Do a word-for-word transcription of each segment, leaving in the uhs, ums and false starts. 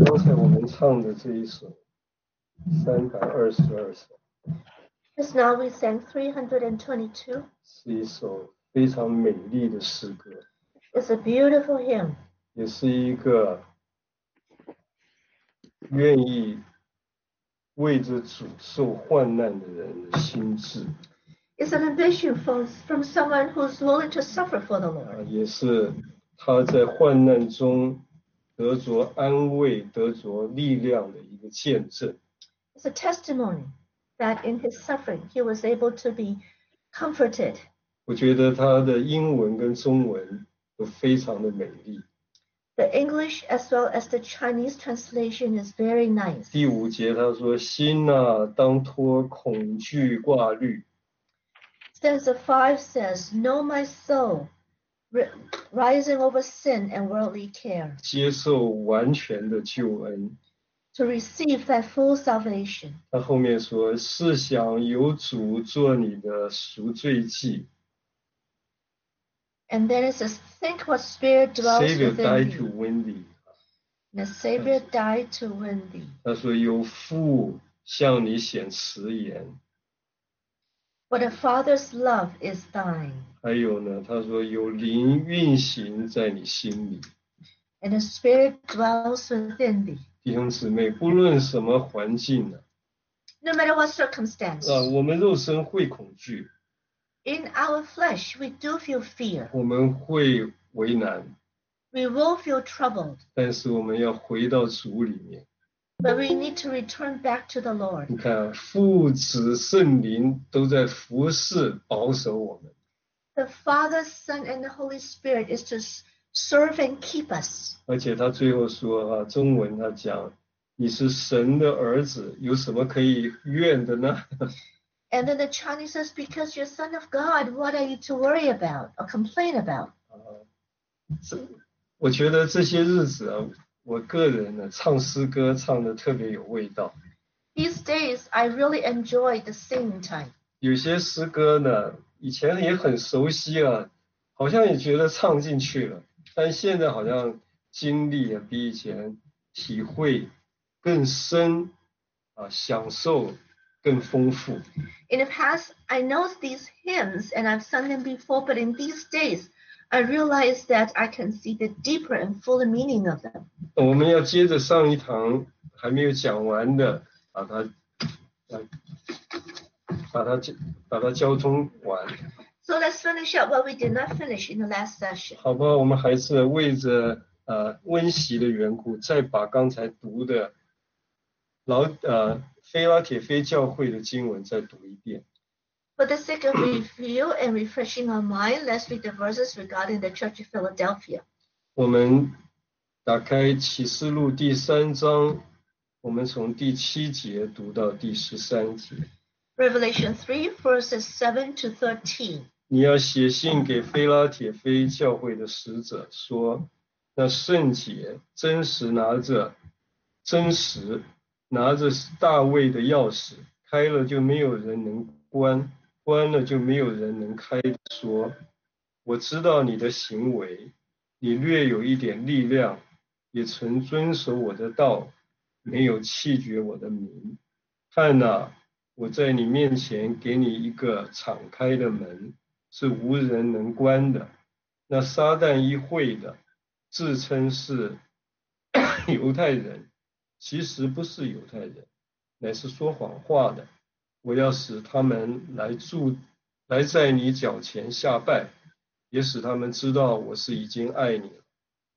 刚才我们唱的这一首三百二十二首 Just now we sang three hundred twenty-two. 是一首非常美丽的诗歌， It's a beautiful hymn. 也是一个愿意为着主受患难的人的心志， It's an ambition from, from someone who's willing to suffer for the 啊 Lord. 也是他在患难中得着安慰、得着力量的一个见证。 It's a testimony that in his suffering he was able to be comforted. 我觉得他的英文跟中文都非常的美丽。 The English as well as the Chinese translation is very nice. 第五节他说：“心啊，当脱恐惧挂虑， Stanza five says, Know my soul, ri- rising over sin and worldly care, 接受完全的救恩。” to receive thy full salvation. 他后面说：“试想有主做你的赎罪祭 And then it says, Think what spirit dwells ，Savior within died to thee. win thee。” The Savior died to win thee. 他说：“有父向你显慈言。” What a father's love is thine. 还有呢，他说有灵运行在你心里。 And the spirit dwells within thee. 弟兄姊妹，不论什么环境呢， No matter what circumstance. 啊，我们肉身会恐惧， In our flesh, we do feel fear. 我们会为难， We will feel troubled. 但是我们要回到主里面。 But we need to return back to the Lord. 你看，父子圣灵都在服侍保守我们， The Father, Son, and the Holy Spirit is to s- serve and keep us. 而且他最后说啊，中文他讲，你是神的儿子，有什么可以怨的呢？ And then the Chinese says, Because you're Son of God, what are you to worry about or complain about? 啊，这我觉得这些日子啊，我个人呢唱诗歌唱的特别有味道。 These days, I really enjoy the singing time. 有些诗歌呢，以前也很熟悉啊，好像也觉得唱进去了，但现在好像经历啊比以前体会更深啊，享受更丰富。 In the past, I know these hymns and I've sung them before, but in these days, I realize that I can see the deeper and fuller meaning of them. 我们要接着上一堂还没有讲完的，把它啊把它把它交通完。 So let's finish up what we did not finish in the last session. 好吧，我们还是为着呃温习的缘故，再把刚才读的老呃菲拉铁非教会的经文再读一遍。 For the sake of review and refreshing our mind, let's read the verses regarding the Church of Philadelphia. 我们打开启示录第三章，我们从第七节读到第十三节。 Revelation three, verses seven to thirteen. 你要写信给菲拉铁非教会的使者说，那圣洁真实拿着真实拿着大卫的钥匙，开了就没有人能关，关了就没有人能开。说，我知道你的行为，你略有一点力量，也曾遵守我的道，没有弃绝我的名。看哪，我在你面前给你一个敞开的门，是无人能关的。那撒旦一会的，自称是犹太人，其实不是犹太人，乃是说谎话的。我要使他们来住，来在你脚前下拜，也使他们知道我是已经爱你了。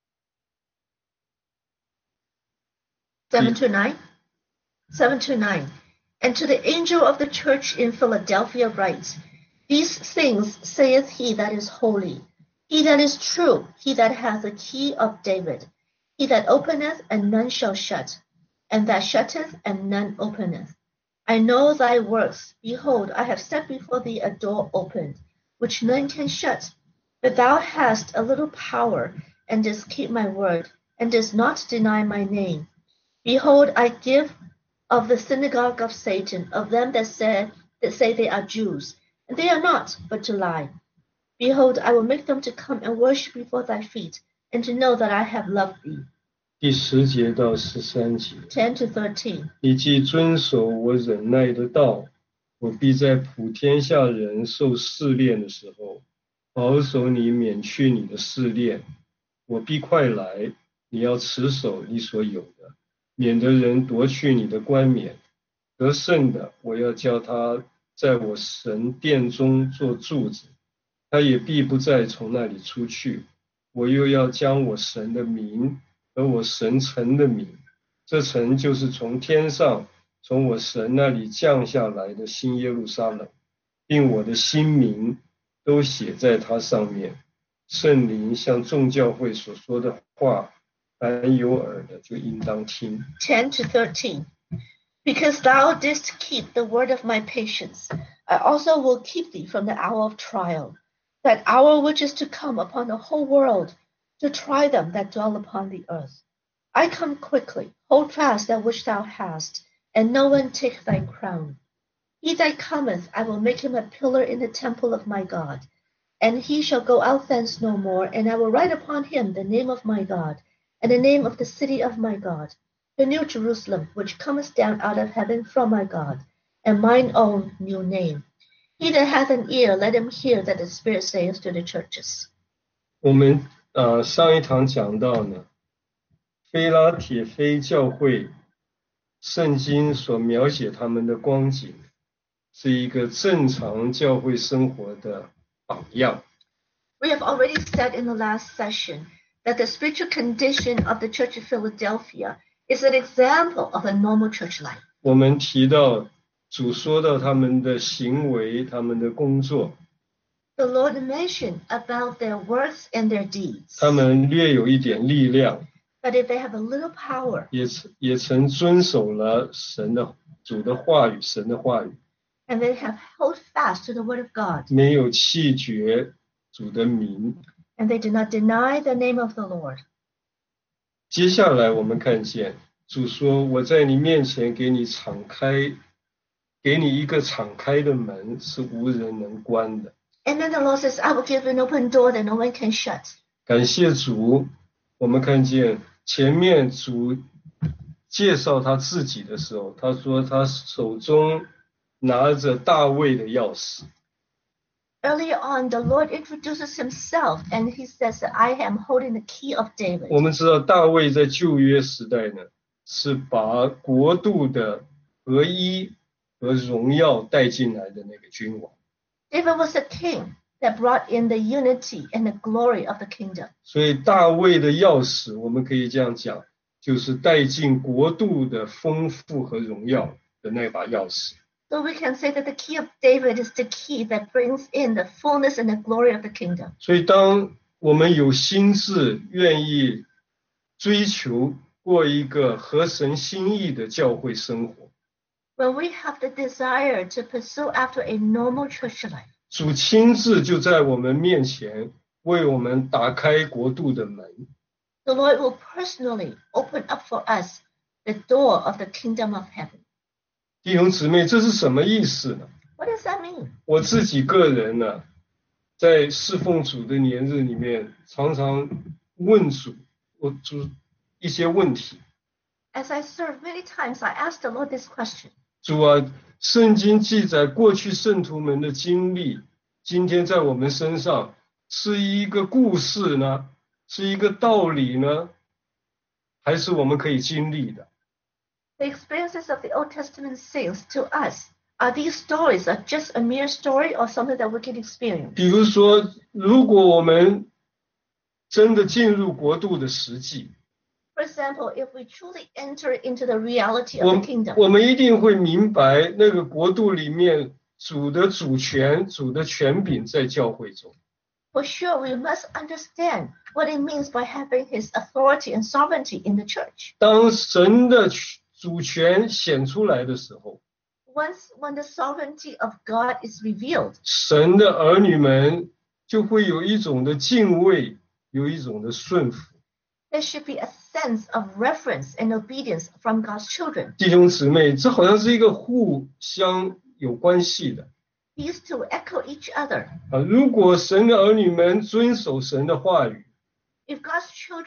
Seven to nine. Seven to nine. And to the angel of the church in Philadelphia write, These things saith he that is holy, he that is true, he that hath the key of David, he that openeth and none shall shut, and that shutteth and none openeth. I know thy works. Behold, I have set before thee a door opened, which none can shut. But thou hast a little power, and didst keep my word, and didst not deny my name. Behold, I give of the synagogue of Satan, of them that say, that say they are Jews, and they are not, but to lie. Behold, I will make them to come and worship before thy feet, and to know that I have loved thee. 第十节到十三节。 ten to thirteen. 你既遵守我忍耐的道，我必在普天下人受试炼的时候，保守你免去你的试炼。我必快来，你要持守你所有的，免得人夺去你的冠冕。得胜的，我要叫他在我神殿中做柱子，他也必不再从那里出去。我又要将我神的名和我神城的名，这城就是从天上从我神那里降下来的新耶路撒冷，并我的新名都写在它上面。圣灵向众教会所说的话，凡有耳的就应当听。 ten to thirteen. Because thou didst keep the word of my patience, I also will keep thee from the hour of trial, that hour which is to come upon the whole world, to try them that dwell upon the earth. I come quickly, hold fast that which thou hast, and no one take thy crown. He that cometh, I will make him a pillar in the temple of my God, and he shall go out thence no more, and I will write upon him the name of my God, and the name of the city of my God, the new Jerusalem, which cometh down out of heaven from my God, and mine own new name. He that hath an ear, let him hear that the Spirit saith to the churches. 我们呃上一堂讲到呢，菲拉铁非教会，圣经所描写他们的光景，是一个正常教会生活的榜样。 We have already said in the last session that the spiritual condition of the Church of Philadelphia is an example of a normal church life. 我们提到主说到他们的行为，他们的工作， The Lord mentioned about their works and their deeds. 他们略有一点力量， But if they have a little power, 也也曾遵守了神的主的话语，神的话语， and they have held fast to the word of God, 没有弃绝主的名。 and they did not deny the name of the Lord. 接下来我们看见主说：“我在你面前给你敞开，给你一个敞开的门，是无人能关的。” And then the Lord says, I will give an open door that no one can shut. 感谢主，我们看见前面主介绍他自己的时候，他说他手中拿着大卫的钥匙。 Earlier on, the Lord introduces himself, and he says that I am holding the key of David. 我们知道大卫在旧约时代呢，是把国度的合一和荣耀带进来的那个君王。 David was a king that brought in the unity and the glory of the kingdom. 所以大卫的钥匙，我们可以这样讲，就是带进国度的丰富和荣耀的那把钥匙。 So we can say that the key of David is the key that brings in the fullness and the glory of the kingdom. 所以当我们有心志愿意追求过一个合神心意的教会生活， When we have the desire to pursue after a normal church life, 主亲自就在我们面前为我们打开国度的门。 the Lord will personally open up for us the door of the kingdom of heaven. 弟兄姊妹，这是什么意思呢？ What does that mean? 我自己个人呢，在侍奉主的年日里面，常常问主，我主一些问题。 As I serve many times, I ask the Lord this question. 主啊，圣经记载过去圣徒们的经历，今天在我们身上是一个故事呢，是一个道理呢，还是我们可以经历的？ The experiences of the Old Testament saints to us, are these stories are just a mere story or something that we can experience? 比如说，如果我们真的进入国度的实际， For example, if we truly enter into the reality 我 of the kingdom, 我们一定会明白那个国度里面主的主权、主的权柄在教会中。 for sure we must understand what it means by having his authority and sovereignty in the church. 当神的主权显出来的时候， Once when the sovereignty of God is revealed, 神的儿女们就会有一种的敬畏，有一种的顺服。 there should be a sense of reverence and obedience from God's children. 弟兄姊妹，这好像是一个互相有关系的 These two echo each other. 啊！如果神的儿女们遵守神的话语， If God's children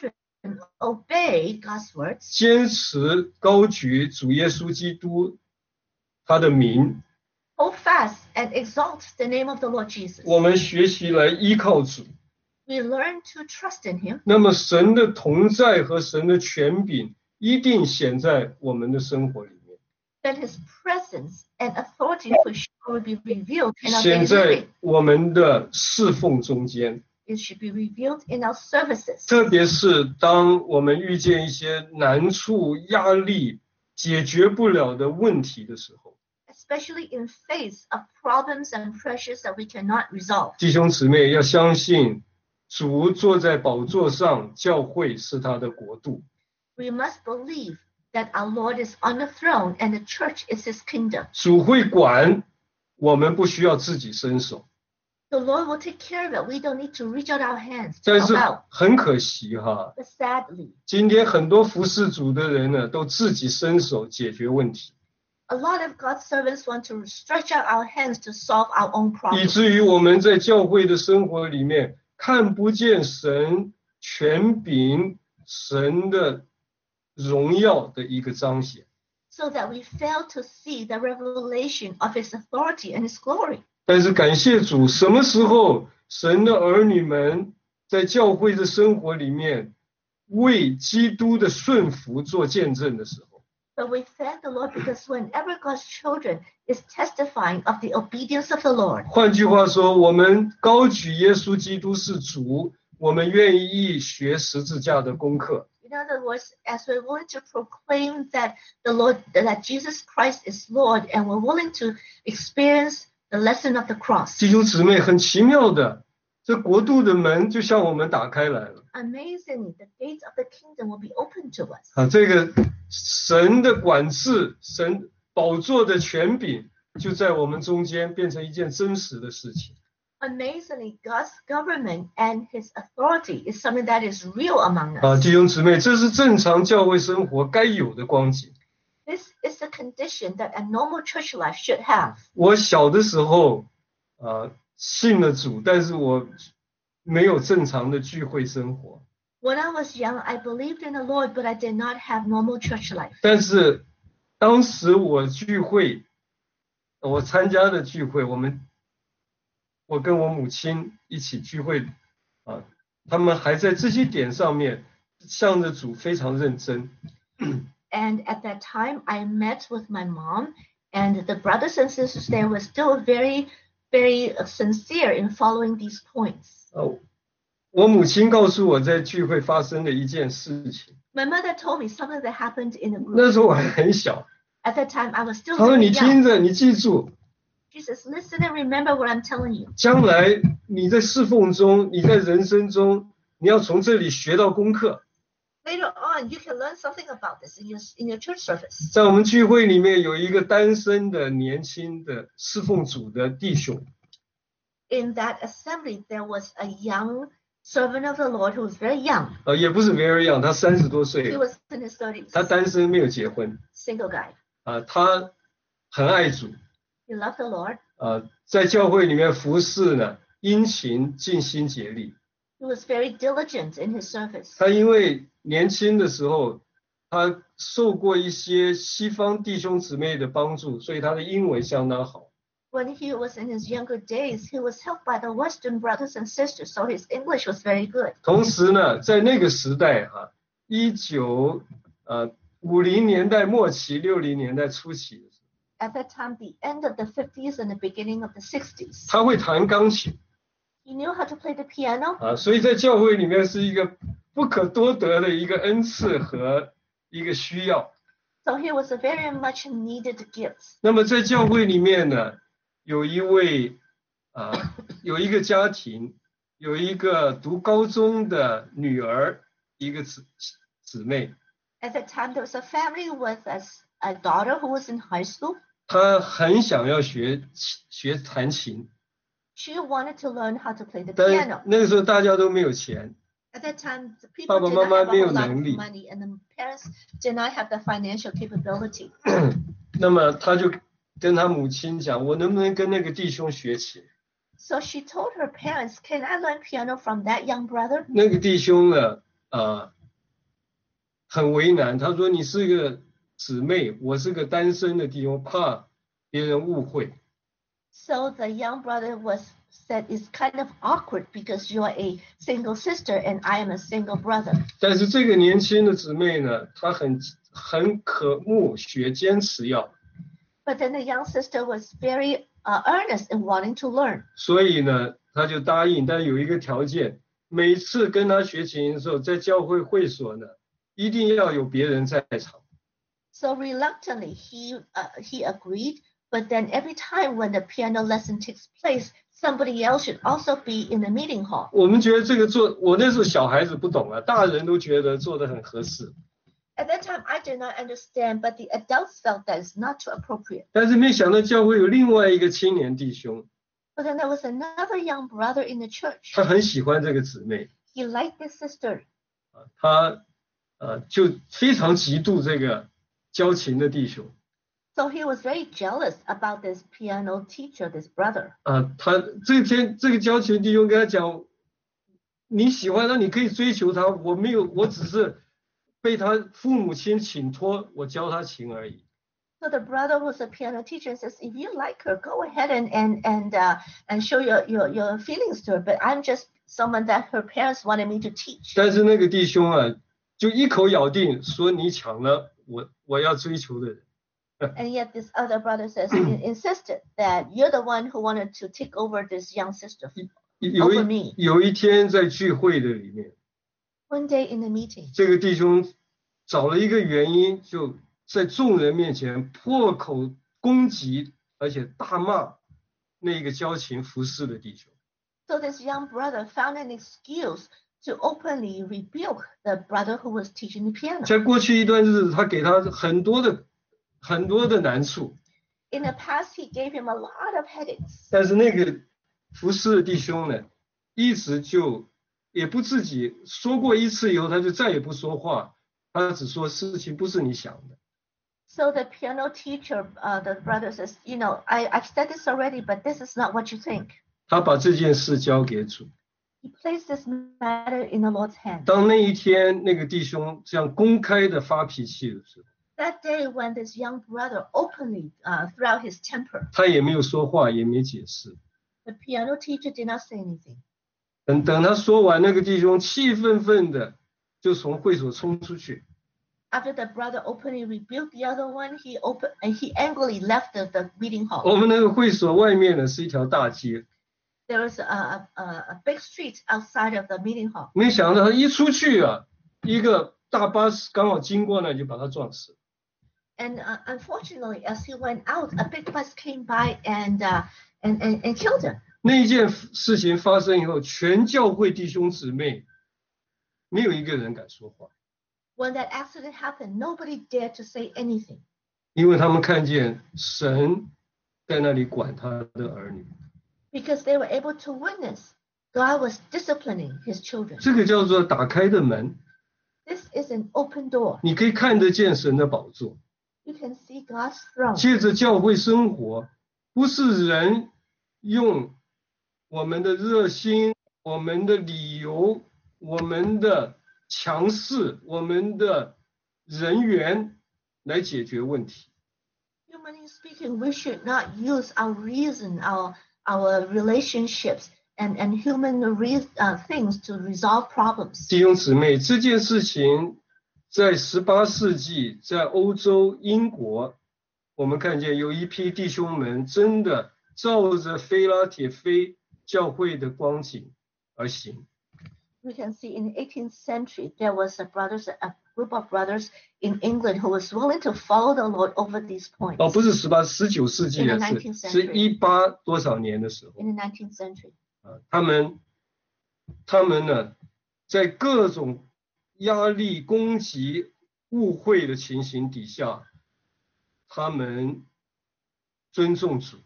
and obey God's words, 坚持高举主耶稣基督他的名， hold fast and exalt the name of the Lord Jesus. 我们学习来依靠主， We learn to trust in him. 那么神的同在和神的权柄一定显在我们的生活里面， Then his presence and authority for sure will be revealed in our 显 daily 在 living. 我们的侍奉中间。 It should be revealed in our services. 特别是当我们遇见一些难处、压力、解决不了的问题的时候， Especially in face of problems and pressures that we cannot resolve. 弟兄姊妹要相信，主坐在宝座上，教会是他的国度。 We must believe that our Lord is on the throne and the church is his kingdom. 主会管，我们不需要自己伸手。 The Lord will take care of it. We don't need to reach out our hands to 但是 help out. 很可惜哈， But sadly, 今天很多服侍主的人呢，都自己伸手解决问题， a lot of God's servants want to stretch out our hands to solve our own 以 problems. 至于我们在教会的生活里面看不见神权柄、神的荣耀的一个彰显。 So that we fail to see the revelation of his authority and his glory. 但是感谢主，什么时候神的儿女们在教会的生活里面为基督的顺服做见证的时候， But we thank the Lord because whenever God's children is testifying of the obedience of the Lord, 换句话说，我们高举耶稣基督是主，我们愿意学十字架的功课。 in other words, as we're willing to proclaim that the Lord, that Jesus Christ is Lord, and we're willing to experience the lesson of the cross. 弟兄姊妹，很奇妙的，这国度的门就向我们打开来了 Amazingly, the gates of the kingdom will be open to us. 啊！这个神的管制，神宝座的权柄，就在我们中间变成一件真实的事情。 Amazingly, God's government and his authority is something that is real among 啊， us. 弟兄姊妹，这是正常教会生活该有的光景。 This is the condition that a normal church life should have. 我小的时候啊，信了主，但是我没有正常的聚会生活。 When I was young, I believed in the Lord, but I did not have normal church life. 但是当时我聚会，我参加的聚会，我们我跟我母亲一起聚会啊，他们还在这些点上面向着主非常认真。 And at that time, I met with my mom, and the brothers and sisters there were still very, very sincere in following these points. 哦，我母亲告诉我在聚会发生的一件事情， My mother told me something that happened in the 那 group. 时候我还很小。 At that time, I was still 她说：“ very 你 young. 听着，你记住， She says, listen and remember what I'm telling you. 将来你在侍奉中，你在人生中，你要从这里学到功课。 Later on, you can learn something about this in your, in your church service. 在我们聚会里面有一个单身的年轻的侍奉主的弟兄， In that assembly, there was a young servant of the Lord who was very young. 呃，也不是 very young，他三十多岁 He 了， was in his thirties, 他单身没有结婚， single guy. 啊、他很爱主， He loved the Lord. 啊、在教会里面服侍呢，殷勤尽心竭力。 He was very diligent in his service. 他因为年轻的时候，他受过一些西方弟兄姊妹的帮助，所以他的英文相当好。 When he was in his younger days, he was helped by the Western brothers and sisters, so his English was very good. 同时呢，在那个时代哈、一九呃五零年代末期、六零年代初期的时候， At that time, the end of the fifties and the beginning of the sixties. 他会弹钢琴 He knew how to play the piano, 啊，所以在教会里面是一个不可多得的一个恩赐和一个需要。 so he was a very much needed gift. 那么在教会里面呢，有一位啊，有一个家庭，有一个读高中的女儿，一个姊姊妹， At that time, there was a family with a, a daughter who was in high school. 她很想要学学弹琴， She wanted to learn how to play the 但 piano. 那个时候大家都没有钱， At that time, the 爸 people 爸 did 妈 not 妈 have a 没有 whole lot of 能力。 money, and the parents did not have the financial capability. 那么她就跟她母亲讲，我能不能跟那个弟兄学琴？ So she told her parents, "Can I learn piano from that young brother?" 那个弟兄呢，呃， 很为难。他说：“你是个姊妹，我是个单身的弟兄，怕别人误会。” So the young brother was said it's kind of awkward because you are a single sister and I am a single brother. 但是这个年轻的姊妹呢，她很很渴慕学，坚持要。 But then the young sister was very uh, earnest in wanting to learn. 所以呢，她就答应，但有一个条件，每次跟她学琴的时候，在教会会所呢，一定要有别人在场。 So reluctantly, he uh, he agreed. But then every time when the piano lesson takes place, somebody else should also be in the meeting hall. 我们觉得这个做，我那时候小孩子不懂啊，大人都觉得做得很合适。 At that time, I did not understand, but the adults felt that it's not too appropriate. 但是没想到教会有另外一个青年弟兄， But then there was another young brother in the church. 他很喜欢这个姊妹， He liked this sister. 他呃就非常嫉妒这个教琴的弟兄。 So he was very jealous about this piano teacher, this brother. 啊，他这天这个教琴弟兄跟他讲，你喜欢他，你可以追求他，我没有，我只是被他父母亲请托，我教他琴而已。 So the brother who's a piano teacher says, if you like her, go ahead and and and uh, and show your, your your feelings to her. But I'm just someone that her parents wanted me to teach. 但是那个弟兄啊，就一口咬定说你抢了我我要追求的人。 And yet this other brother says, insisted that you're the one who wanted to take over this young sister 有 over 一 me. 有一天在聚会的里面， One day in the meeting, 这个弟兄找了一个原因，就在众人面前破口攻击，而且大骂那个教琴服侍的弟兄。 so this young brother found an excuse to openly rebuke the brother who was teaching the piano. 在过去一段日子，他给他很多的很多的难处， In the past, he gave him a lot of headaches. 但是那个服侍的弟兄呢，一直就也不自己说过一次以后，他就再也不说话，他只说事情不是你想的。 So the piano teacher, uh, the brother says, you know, I, I've said this already, but this is not what you think. 他把这件事交给主。 He placed this matter in the Lord's hand. 当那一天那个弟兄这样公开的发脾气的时候， That day when this young brother openly uh, threw out his temper, 他也没有说话，也没解释。 the piano teacher did not say anything. 等等他说完，那个弟兄气愤愤的就从会所冲出去。 After the brother openly rebuked the other one, he open and he angrily left the, the meeting hall. 我们那个会所外面呢是一条大街， There was a, a, a big street outside of the meeting hall. 没想到他一出去啊，一个大巴士刚好经过呢，就把他撞死。 And uh, unfortunately, as he went out, a big bus came by and, uh, and, and, and killed him. 那一件事情发生以后，全教会弟兄姊妹没有一个人敢说话， When that accident happened, nobody dared to say anything 因为他们看见神在那里管他的儿女。 because they were able to witness God was disciplining his children. 这个叫做打开的门， This is an open door. 你可以看得见神的宝座。 You can see God's throne. 借着教会生活，不是人用我们的热心、我们的理由、我们的强势、我们的人缘来解决问题。 Humanly speaking, we should not use our reason, our our relationships, and and human re- uh, things to resolve problems. 弟兄姊妹，这件事情在十八世纪，在欧洲、英国，我们看见有一批弟兄们真的照着菲拉铁非教会的光景而行。 We can see in the eighteenth century there was a brothers, a group of brothers in England who was willing to follow the Lord over these points. 哦，不是十八、十九世纪的 In the 是 nineteenth century. 是一八多少年的时候 In the nineteenth century, 啊，他们他们呢，在各种压力、攻击、误会的情形底下，他们尊重主。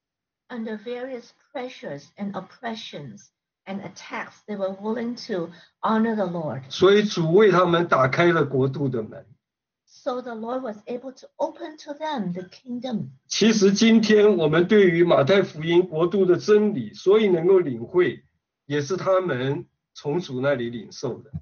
under various pressures and oppressions and attacks, they were willing to honor the Lord. 所以主为他们打开了国度的门。 So the Lord was able to open to them the kingdom. 其实今天我们对于马太福音国度的真理，所以能够领会，也是他们从主那里领受的。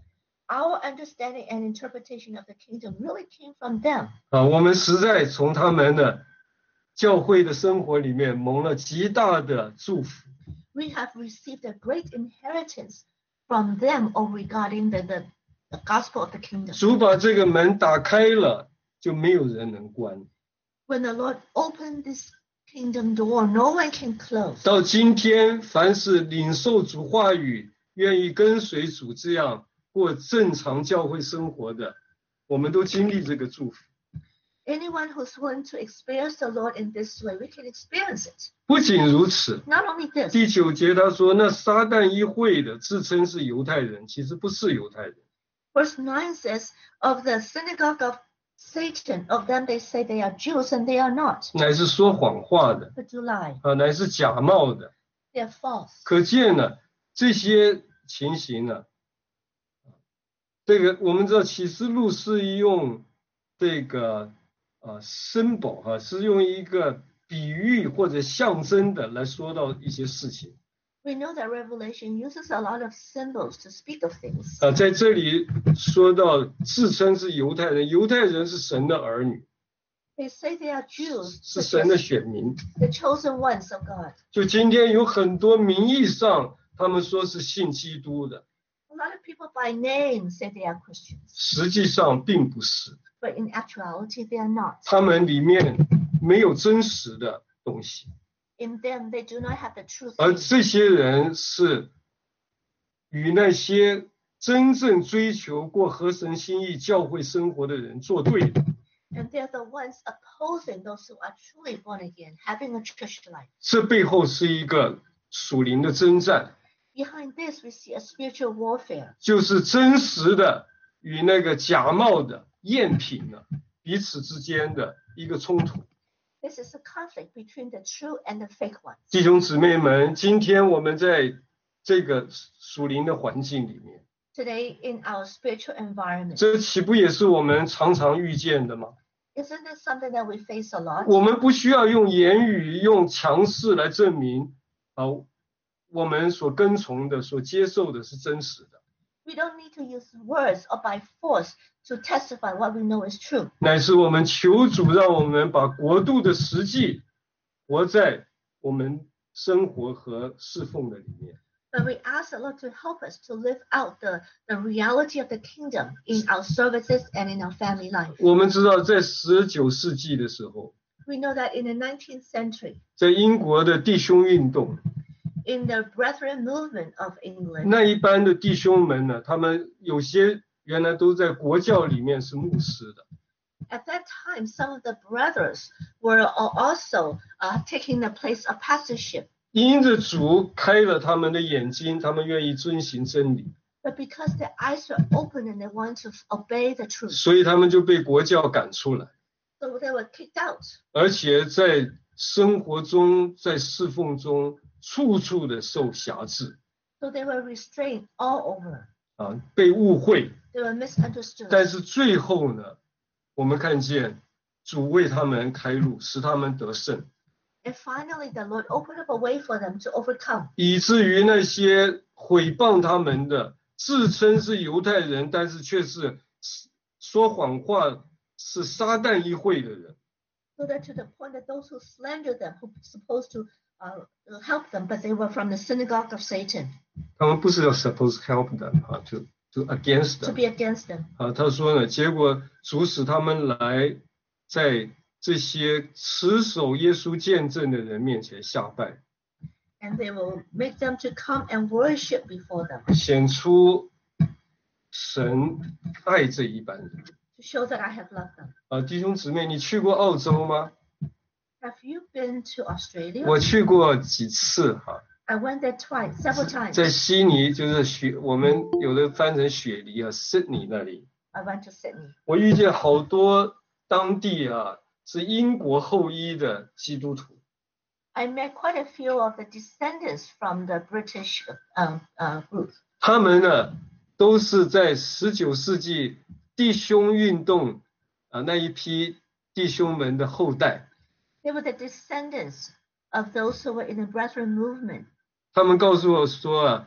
our understanding and interpretation of the kingdom really came from them. 啊，我们实在从他们的教会的生活里面蒙了极大的祝福。 We have received a great inheritance from them or regarding the, the, the gospel of the kingdom. 主把这个门打开了，就没有人能关。 When the Lord opened this kingdom door, no one can close. 到今天，凡是领受主话语、愿意跟随主这样过正常教会生活的，我们都经历这个祝福。 Anyone who's willing to experience the Lord in this way, we can experience it. 不仅如此， Not only this, 第九节他说，那撒旦议会的自称是犹太人，其实不是犹太人。 verse nine says, of the synagogue of Satan, of them they say they are Jews and they are not, 乃是说谎话的 but do lie. 啊，乃是假冒的。 They are false. 可见呢，这些情形呢，这个我们知道启示录是用这个啊 symbol 哈、啊，是用一个比喻或者象征的来说到一些事情。 We know that Revelation uses a lot of symbols to speak of things. 啊，在这里说到自称是犹太人，犹太人是神的儿女， They say they are Jews, 是 such 神的 as 选民。 the chosen ones of God. 就今天有很多名义上他们说是信基督的， A lot of people by name say they are Christians, 实际上并不是， but in actuality they are not. 他们里面没有真实的东西。 In them, they do not have the truth. 而这些人是与那些真正追求过合神心意教会生活的人作对的。 And they're the ones opposing those who are truly born again, having a church life. 这背后是一个属灵的征战， Behind this, we see a spiritual warfare. 就是真实的与那个假冒的赝品呢彼此之间的一个冲突。 This is a conflict between the true and the fake ones. 弟兄姊妹们，今天我们在这个属灵的环境里面， Today, in our spiritual environment, 这岂不也是我们常常遇见的吗？ isn't this something that we face a lot? 我们不需要用言语、用强势来证明啊，我们所跟从的、所接受的是真实的， We don't need to use words or by force to testify what we know is true. 乃是我们求主让我们把国度的实际活在我们生活和侍奉的里面。 But we ask the Lord to help us to live out the, the reality of the kingdom in our services and in our family life. 我们知道，在十九世纪的时候， We know that in the nineteenth century, 在英国的弟兄运动， in the Brethren movement of England, 那一般的弟兄们呢，他们有些原来都在国教里面是牧师的， at that time, some of the brothers were al- also uh, taking the place of pastorship. 因着主开了他们的眼睛，他们愿意遵行真理， But because their eyes were open and they want to obey the truth, 所以他们就被国教赶出来， so they were kicked out. 而且在生活中、在侍奉中，处处的受辖制 So they were restrained all over. 啊，被误会。 They were misunderstood. 但是最后呢，我们看见主为他们开路，使他们得胜， And finally, the Lord opened up a way for them to overcome. 以至于那些毁谤他们的、自称是犹太人，但是却是说谎话、是撒旦议会的人， So that to the point that those who slandered them, who were supposed to uh, help them, but they were from the synagogue of Satan, 他们不是要 supposed help them 啊，就就 against to them be against them. 啊。他说呢，结果主使他们来在这些持守耶稣见证的人面前下拜， And they will make them to come and worship before them 显出神爱这一般人。 to show that I have loved them. 啊，弟兄姊妹，你去过澳洲吗？ Have you been to Australia? 我去过几次哈、 I went there twice, several times. 在悉尼就是雪，我们有的翻成雪梨啊 ，Sydney 那里， I went to Sydney. 我遇见好多当地啊是英国后裔的基督徒， I met quite a few of the descendants from the British um, uh, group. 他们呢都是在十九世纪弟兄运动啊那一批弟兄们的后代。 They were the descendants of those who were in the Brethren movement. 他们告诉我说啊，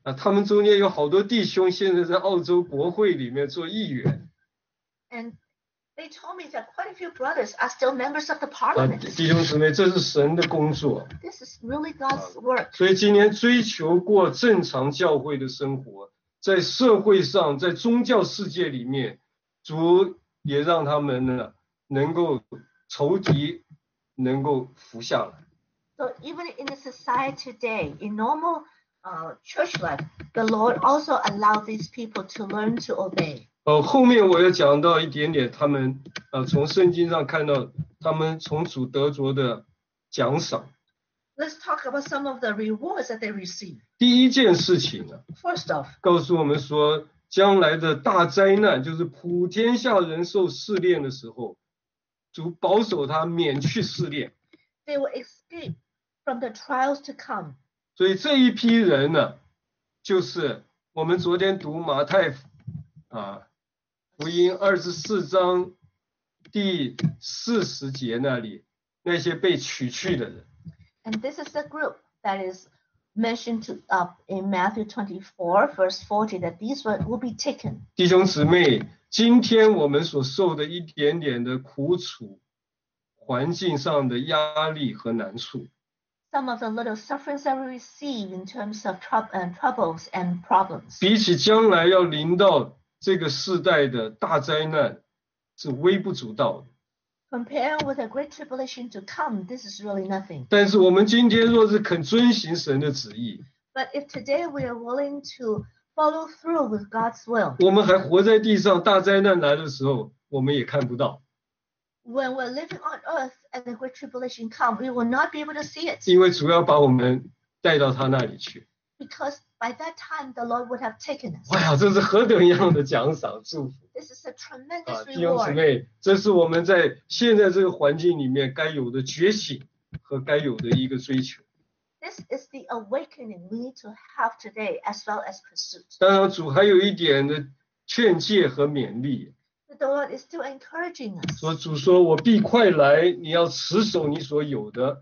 啊，他们中间有好多弟兄现在在澳洲国会里面做议员。 And they told me that quite a few brothers are still members of the 啊， parliament. 弟兄姊妹，这是神的工作。 This is really God's work. 所以今天追求过正常教会的生活，在社会上，在宗教世界里面，主也让他们呢能够仇敌能够服下来。 So even in the society today, in normal uh, church life, the Lord also allowed these people to learn to obey. 呃，后面我要讲到一点点，他们呃从圣经上看到他们从主得着的奖赏。 Let's talk about some of the rewards that they receive. 第一件事情呢， First off, 告诉我们说，将来的大灾难就是普天下人受试炼的时候，主保守他免去试炼。 they will escape from the trials to come. 所以这一批人呢，就是我们昨天读马太啊福音二十四章第四十节那里那些被取去的人。 And this is the group that is mentioned to, uh, in Matthew twenty-four, verse forty, that these will, will be taken. 弟兄姊妹，今天我们所受的一点点的苦楚，环境上的压力和难处， Some of the little sufferings that we receive in terms of trou- uh, troubles and problems. 比起将来要临到这个世代的大灾难，是微不足道的。 Compared with a great tribulation to come, this is really nothing. 但是我们今天若是肯遵行神的旨意， But if today we are willing to follow through with God's will, 我们还活在地上，大灾难来的时候，我们也看不到， when we're living on earth and the great tribulation come, we will not be able to see it. 因为主要把我们带到他那里去。 Because by that time, the Lord would have taken us. 哎呀，这是何等样的奖赏祝福 This is a 啊！ tremendous 弟兄姊 reward. 妹，这是我们在现在这个环境里面该有的觉醒和该有的一个追求。 This is the awakening we need to have today as well as pursuit. 当然，主还有一点的劝诫和勉励， The Lord is still encouraging us. 说主说：“我必快来，你要持守你所有的，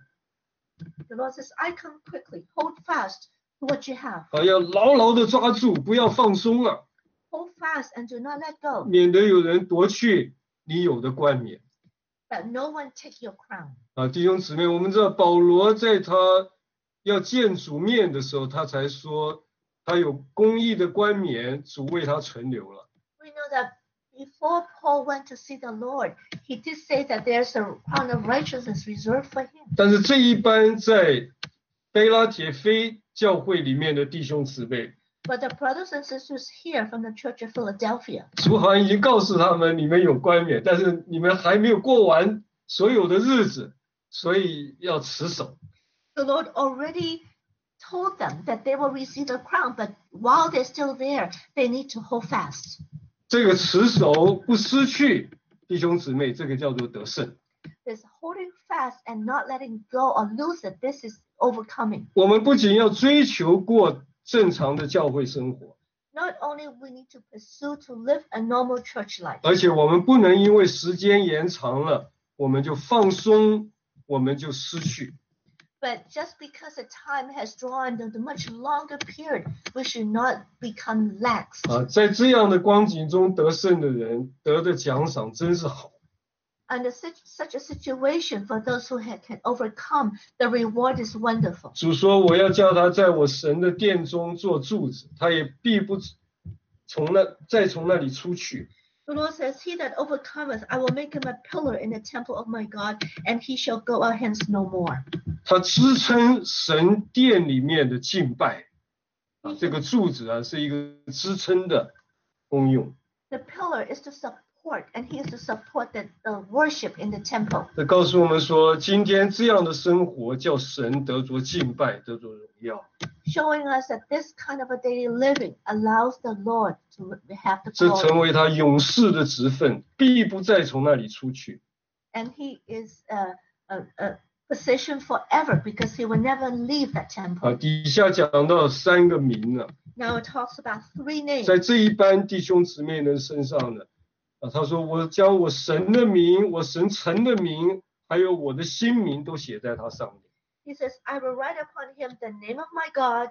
The Lord says, I come quickly. Hold fast to what you have. 啊，要牢牢的抓住，不要放松啊， Hold fast and do not let go, 免得有人夺去你有的冠冕。” that no one take your crown. 啊，弟兄姊妹，我们知道保罗在他要见主面的时候，他才说他有公义的冠冕，主为他存留了。 We know that before Paul went to see the Lord, he did say that there's a crown of righteousness reserved for him. 但是这一般在菲拉铁非教会里面的弟兄姊妹， But the brothers and sisters here from the Church of Philadelphia, 主好像已经告诉他们，你们有冠冕，但是你们还没有过完所有的日子，所以要持守。 the Lord already told them that they will receive the crown, but while they're still there, they need to hold fast. 这个持守不失去，弟兄姊妹，这个叫做得胜。 This holding fast and not letting go or lose it, this is overcoming. 我们不仅要追求过正常的教会生活， Not only we need to pursue to live a normal church life, 而且我们不能因为时间延长了，我们就放松，我们就失去。 but just because the time has drawn to a much longer period, we should not become lax. 啊，在这样的光景中得胜的人得的奖赏真是好。 Under such, such a situation, for those who ha- can overcome, the reward is wonderful. 主说：“我要叫他在我神的殿中做柱子，他也必不从那再从那里出去。” The Lord says, He that overcometh, I will make him a pillar in the temple of my God, and he shall go out hence no more. 他支撑神殿里面的敬拜啊，这个柱子啊是一个支撑的功用。 The pillar is to support, and he is to support the, the worship in the temple. 这告诉我们说，今天这样的生活叫神得着敬拜，得着荣耀。 Showing us that this kind of a daily living allows the Lord to have the 这成 glory. 为他永世的职分，必不再从那里出去。 And he is a, a, a position forever because he will never leave that 啊， temple. 底下讲到三个名啊， Now it talks about three names. 在这一班弟兄姊妹的身上呢，啊，他说我将我神的名、我神城的名，还有我的新名都写在他上面。 He says, I will write upon him the name of my God,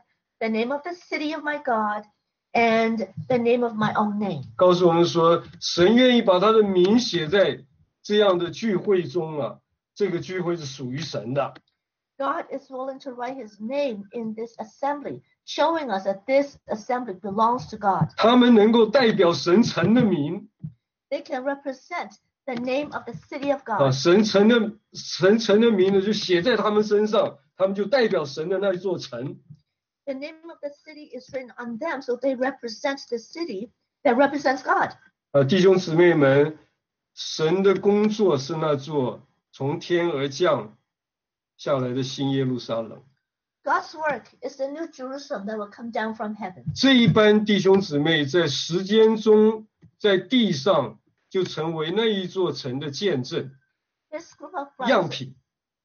the name of the city of my God, and the name of my own name. 告诉我们说，神愿意把他的名写在这样的聚会中啊，这个聚会是属于神的。 God is willing to write his name in this assembly, showing us that this assembly belongs to God. 他们能够代表神城的名。 They can represent the name of the city of 啊， God. 神城的神城的名呢，就写在他们身上，他们就代表神的那一座城。 The name of the city is written on them, so they represent the city that represents God. 啊，弟兄姊妹们，神的工作是那座从天而降下来的新耶路撒冷。 God's work is the new Jerusalem that will come down from heaven. 这一班弟兄姊妹在时间中，在地上就成为那一座城的见证 This group of 样 brothers, 品。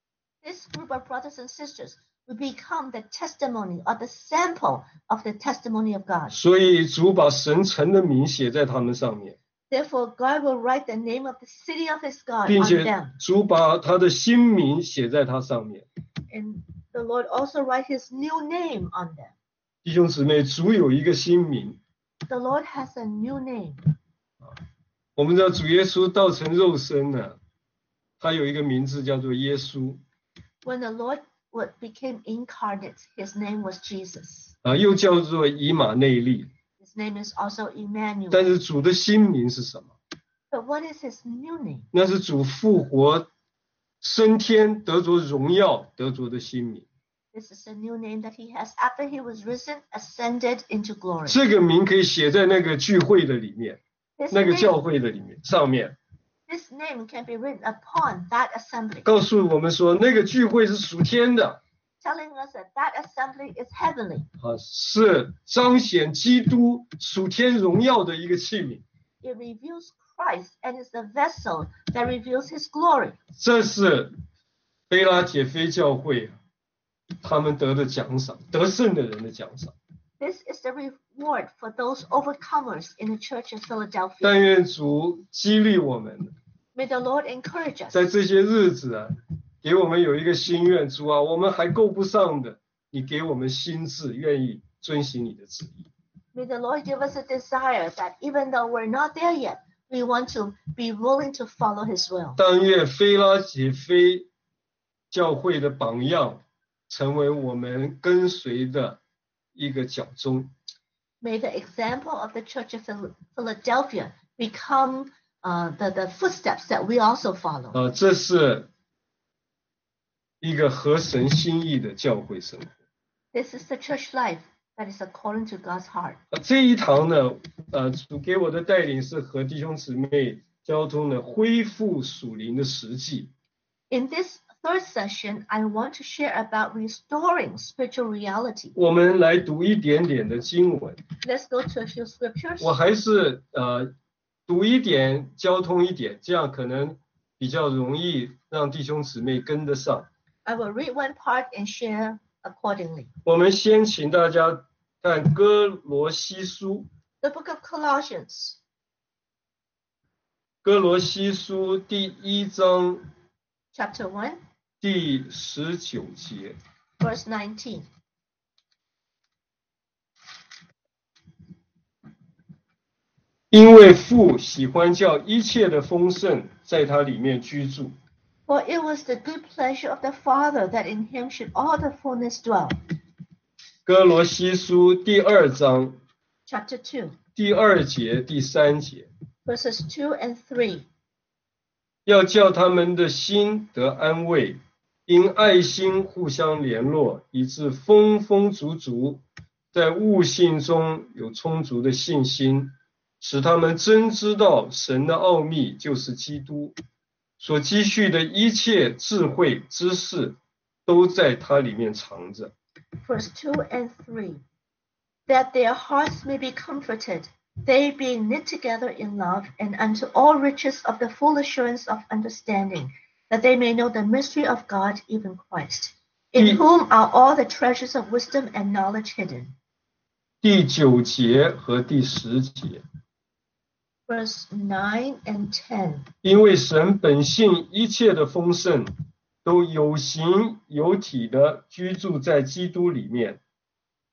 this group of brothers and sisters will become the testimony or the sample of the testimony of God. 所以主把神城的名写在他们上面， Therefore, God will write the name of the city of his God 并 on 且 them. 主把他的新名写在他上面。 And the Lord also write his new name on them. 弟兄姊妹，主有一个新名。 The Lord has a new name. 我们知道主耶稣道成肉身呢，他有一个名字叫做耶稣 When the Lord would- became incarnate, his name was Jesus. 啊，又叫做以马内利。 His name is also Emmanuel. 但是主的新名是什么？ But what is his new name? 那是主复活升天得着荣耀得着的新名。 This is a new name that he has after he was risen, ascended into glory. 这个名可以写在那个聚会的里面， This 那个教 name, 会的里面上面， this name can be written upon that assembly, 告诉我们说那个聚会是属天的 telling us that that assembly is heavenly. 啊，是彰显基督属天荣耀的一个器皿。 It reveals Christ and is the vessel that reveals his glory. 这是菲拉铁非教会他们得的奖赏，得胜的人的奖赏。 This is the reward for those overcomers in the church of Philadelphia. 但愿主激励我们， May the Lord encourage us. 在这些日子啊，给我们有一个心愿，主啊，我们还够不上的，你给我们心智，愿意遵行你的旨意。 May the Lord give us a desire that even though we're not there yet, we want to be willing to follow his will. 但愿菲拉铁非教会的榜样，成为我们跟随的一个脚踪。 May the example of the Church of Phil- Philadelphia become uh, the, the footsteps that we also follow. 啊，这是一个合神心意的教会生活。 This is the church life that is according to God's heart. 啊，这一堂呢，呃，主给我的带领是和弟兄姊妹交通的恢复属灵的实际。 In this third session, I want to share about restoring spiritual reality. 我们来读一点点的经文， Let's go to a few scriptures. 我还是呃读一点，交通一点，这样可能比较容易让弟兄姊妹跟得上。 I will read one part and share accordingly. 我们先请大家看哥罗西书， The book of Colossians, 哥罗西书第一章 chapter one, 第十九节。 verse nineteen. 因为父喜欢叫一切的丰盛在他里面居住。 For it was the good pleasure of the Father that in him should all the fullness dwell. 哥罗西书第二章 Chapter two, 第二节、第三节， verses two and three. 要叫他们的心得安慰，因爱心互相联络，以致丰丰足足，在悟性中有充足的信心，使他们真知道神的奥秘就是基督，所积蓄的一切智慧知识都在它里面藏着。 Verse two and three. That their hearts may be comforted, they being knit together in love, and unto all riches of the full assurance of understanding, that they may know the mystery of God, even Christ, in Mm. whom are all the treasures of wisdom and knowledge hidden. 第九节和第十节， Verse nine and ten. 因为神本性一切的丰盛，都有形有体的居住在基督里面。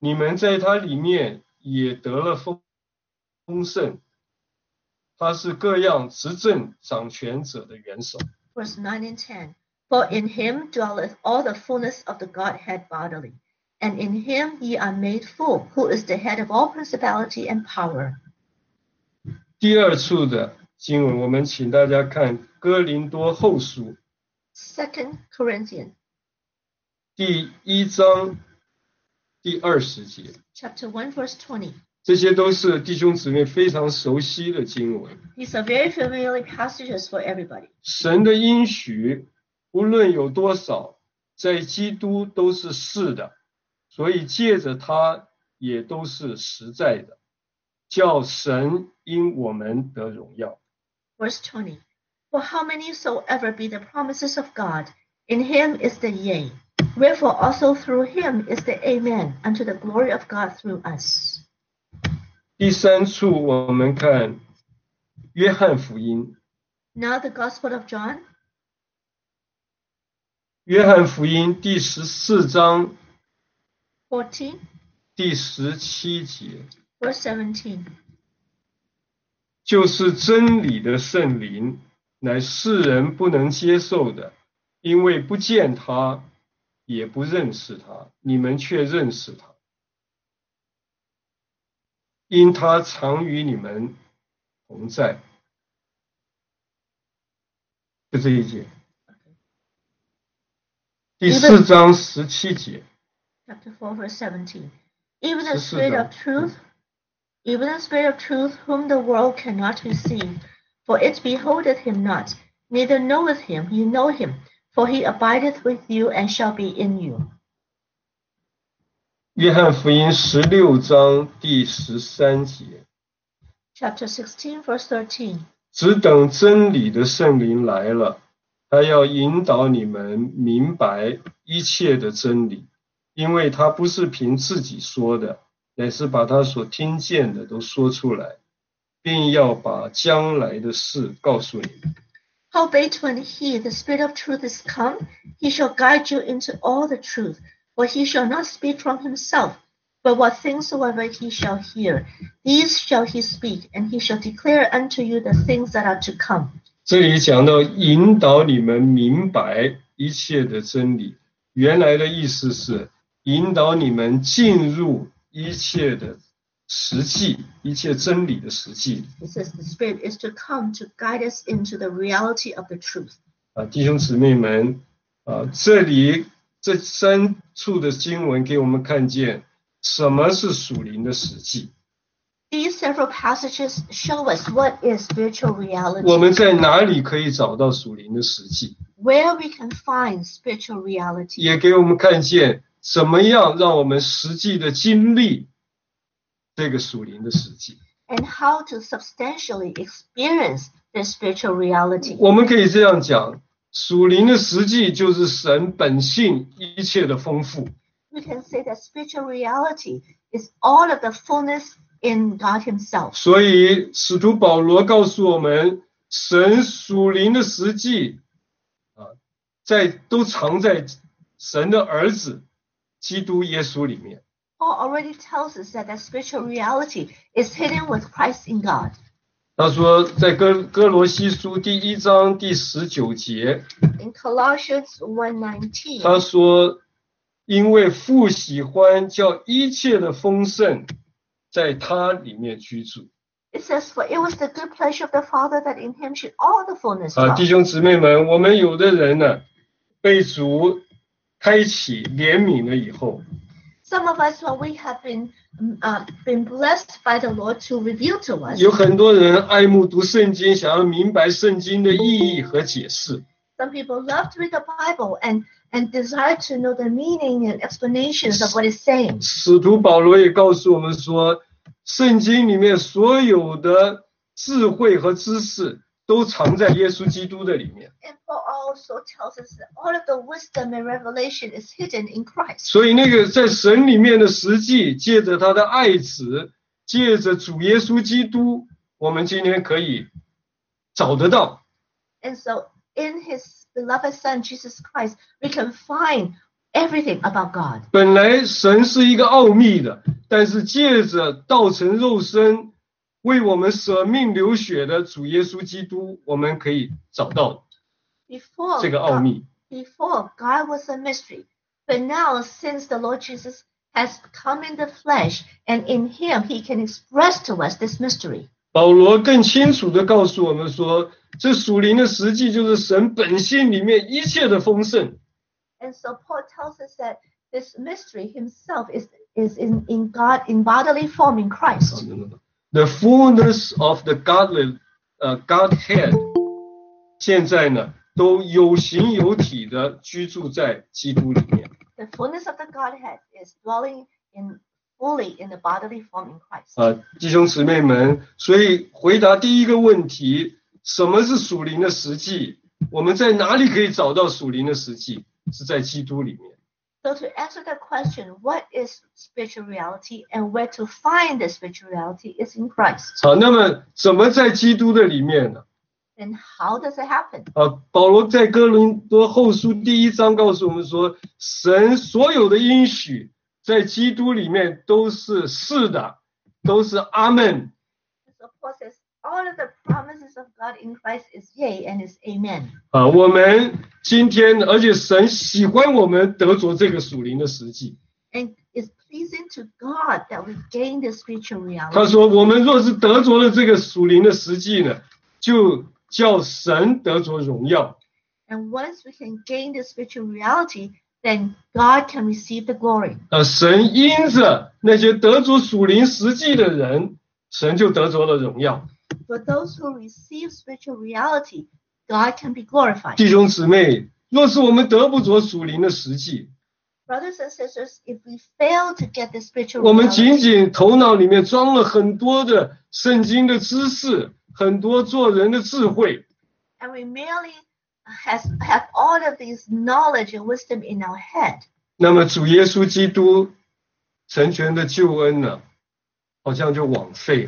你们在他里面也得了丰丰盛，他是各样执政掌权者的元首。 Verse nine and ten. For in him dwelleth all the fullness of the Godhead bodily, and in him ye are made full, who is the head of all principality and power. 第二处的经文，我们请大家看哥林多后书 Second Corinthians 第一章第二十节， chapter one, verse twenty. 这些都是弟兄姊妹非常熟悉的经文。 These are very familiar passages for everybody. 神的应许无论有多少，在基督都是是的，所以借着他也都是实在的，叫神因我们得荣耀。 Verse twenty. For how many soever be the promises of God, in him is the yea. Wherefore also through him is the amen, unto the glory of God through us. 第三处我们看约翰福音， Now the Gospel of John, 约翰福音第十四章 fourteen, 第十七节， verse seventeen. 就是真理的圣灵，乃世人不能接受的，因为不见他，也不认识他，你们却认识他，因他常与你们同在。就这一节。第四章十七节。 Chapter four, verse seventeen. Even the Spirit of truth, even the Spirit of truth, whom the world cannot receive, for it beholdeth him not, neither knoweth him. You know him, for he abideth with you and shall be in you. 约翰福音十六章第十三节。 Chapter sixteen, verse thirteen. 只等真理的圣灵来了，他要引导你们明白一切的真理，因为他不是凭自己说的，乃是把他所听见的都说出来，并要把将来的事告诉你们。 Howbeit when he, the Spirit of truth, is come, he shall guide you into all the truth, for he shall not speak from himself, but what things soever he shall hear, these shall he speak, and he shall declare unto you the things that are to come. 这里讲到引导你们明白一切的真理，原来的意思是引导你们进入一切的实际，一切真理的实际。 It says the Spirit is to come to guide us into the reality of the truth. 啊，弟兄姊妹们，啊，这里这三处的经文给我们看见什么是属灵的实际。 These several passages show us what is spiritual reality, 我们在哪里可以找到属灵的实际？ where we can find spiritual reality, 也给我们看见怎么样让我们实际的经历这个属灵的实际。 and how to substantially experience this spiritual reality. 我们可以这样讲，属灵的实际就是神本性一切的丰富。 We can say that spiritual reality is all of the fullness in God himself. 所以使徒保罗告诉我们，神属灵的实际啊，在都藏在神的儿子基督耶稣里面。 Paul already tells us that that spiritual reality is hidden with Christ in God. 他说，在哥哥罗西书第一章第十九节， In Colossians one nineteen, 他说，因为父喜欢叫一切的丰盛在他里面居住。 it says, For it was the good pleasure of the Father that in him should all the fullness 啊， dwell. 弟兄姊妹们，我们有的人呢，被主开启怜悯了以后， Some of us, when we have been um, uh, been blessed by the Lord to reveal to us, 有很多人爱慕读圣经，想要明白圣经的意义和解释。 some people love to read the Bible and, and desire to know the meaning and explanations of what it's saying. 使徒保罗也告诉我们说，圣经里面所有的智慧和知识都藏在耶稣基督的里面。 And Paul also tells us that all of the wisdom and revelation is hidden in Christ. 所以那个在神里面的实际，借着他的爱子，借着主耶稣基督，我们今天可以找得到。 And so in his beloved Son, Jesus Christ, we can find everything about God. 本来神是一个奥秘的，但是借着道成肉身为我们舍命流血的主耶稣基督，我们可以找到 Before 这个奥 God, 秘。 before God was a mystery, but now since the Lord Jesus has come in the flesh, and in him he can express to us this mystery. 保罗更清楚地告诉我们说，这属灵的实际就是神本性里面一切的丰盛。 And so Paul tells us that this mystery himself is, is in, in God, in bodily form in Christ. The fullness of the godly, 呃 Godhead 现在呢都有形有体的居住在基督里面。 The fullness of the Godhead is dwelling in fully in the bodily form in Christ. 啊，弟兄姊妹们，所以回答第一个问题，什么是属灵的实际？我们在哪里可以找到属灵的实际？是在基督里面。 So to answer the question, what is spiritual reality and where to find the spiritual reality is in Christ. 好，那么怎么在基督的里面呢？ Then how does it happen? 啊，保罗在哥林多后书第一章告诉我们说，神所有的应许在基督里面都是是的，都是阿门。 So Paul says, all of the promises of God in Christ is yea and is amen. 啊，我们今天，而且神喜欢我们得着这个属灵的实际。 And it's pleasing to God that we gain the spiritual 他 reality. 说，我们若是得着了这个属灵的实际呢，就叫神得着荣耀。 And once we can gain the spiritual reality, then God can receive the glory. 呃，神因着那些得着属灵实际的人，神就得着了荣耀。 For those who receive spiritual reality, God can be glorified. 弟兄姊妹，若是我们得不着属灵的实际， Brothers and sisters, if we fail to get the spiritual 我们仅 reality, 仅头脑里面装了很多的圣经的知识，很多做人的智慧， and we merely has, have all of these knowledge and wisdom in our head, 那么主耶稣基督成全的救恩呢，好像就枉费了。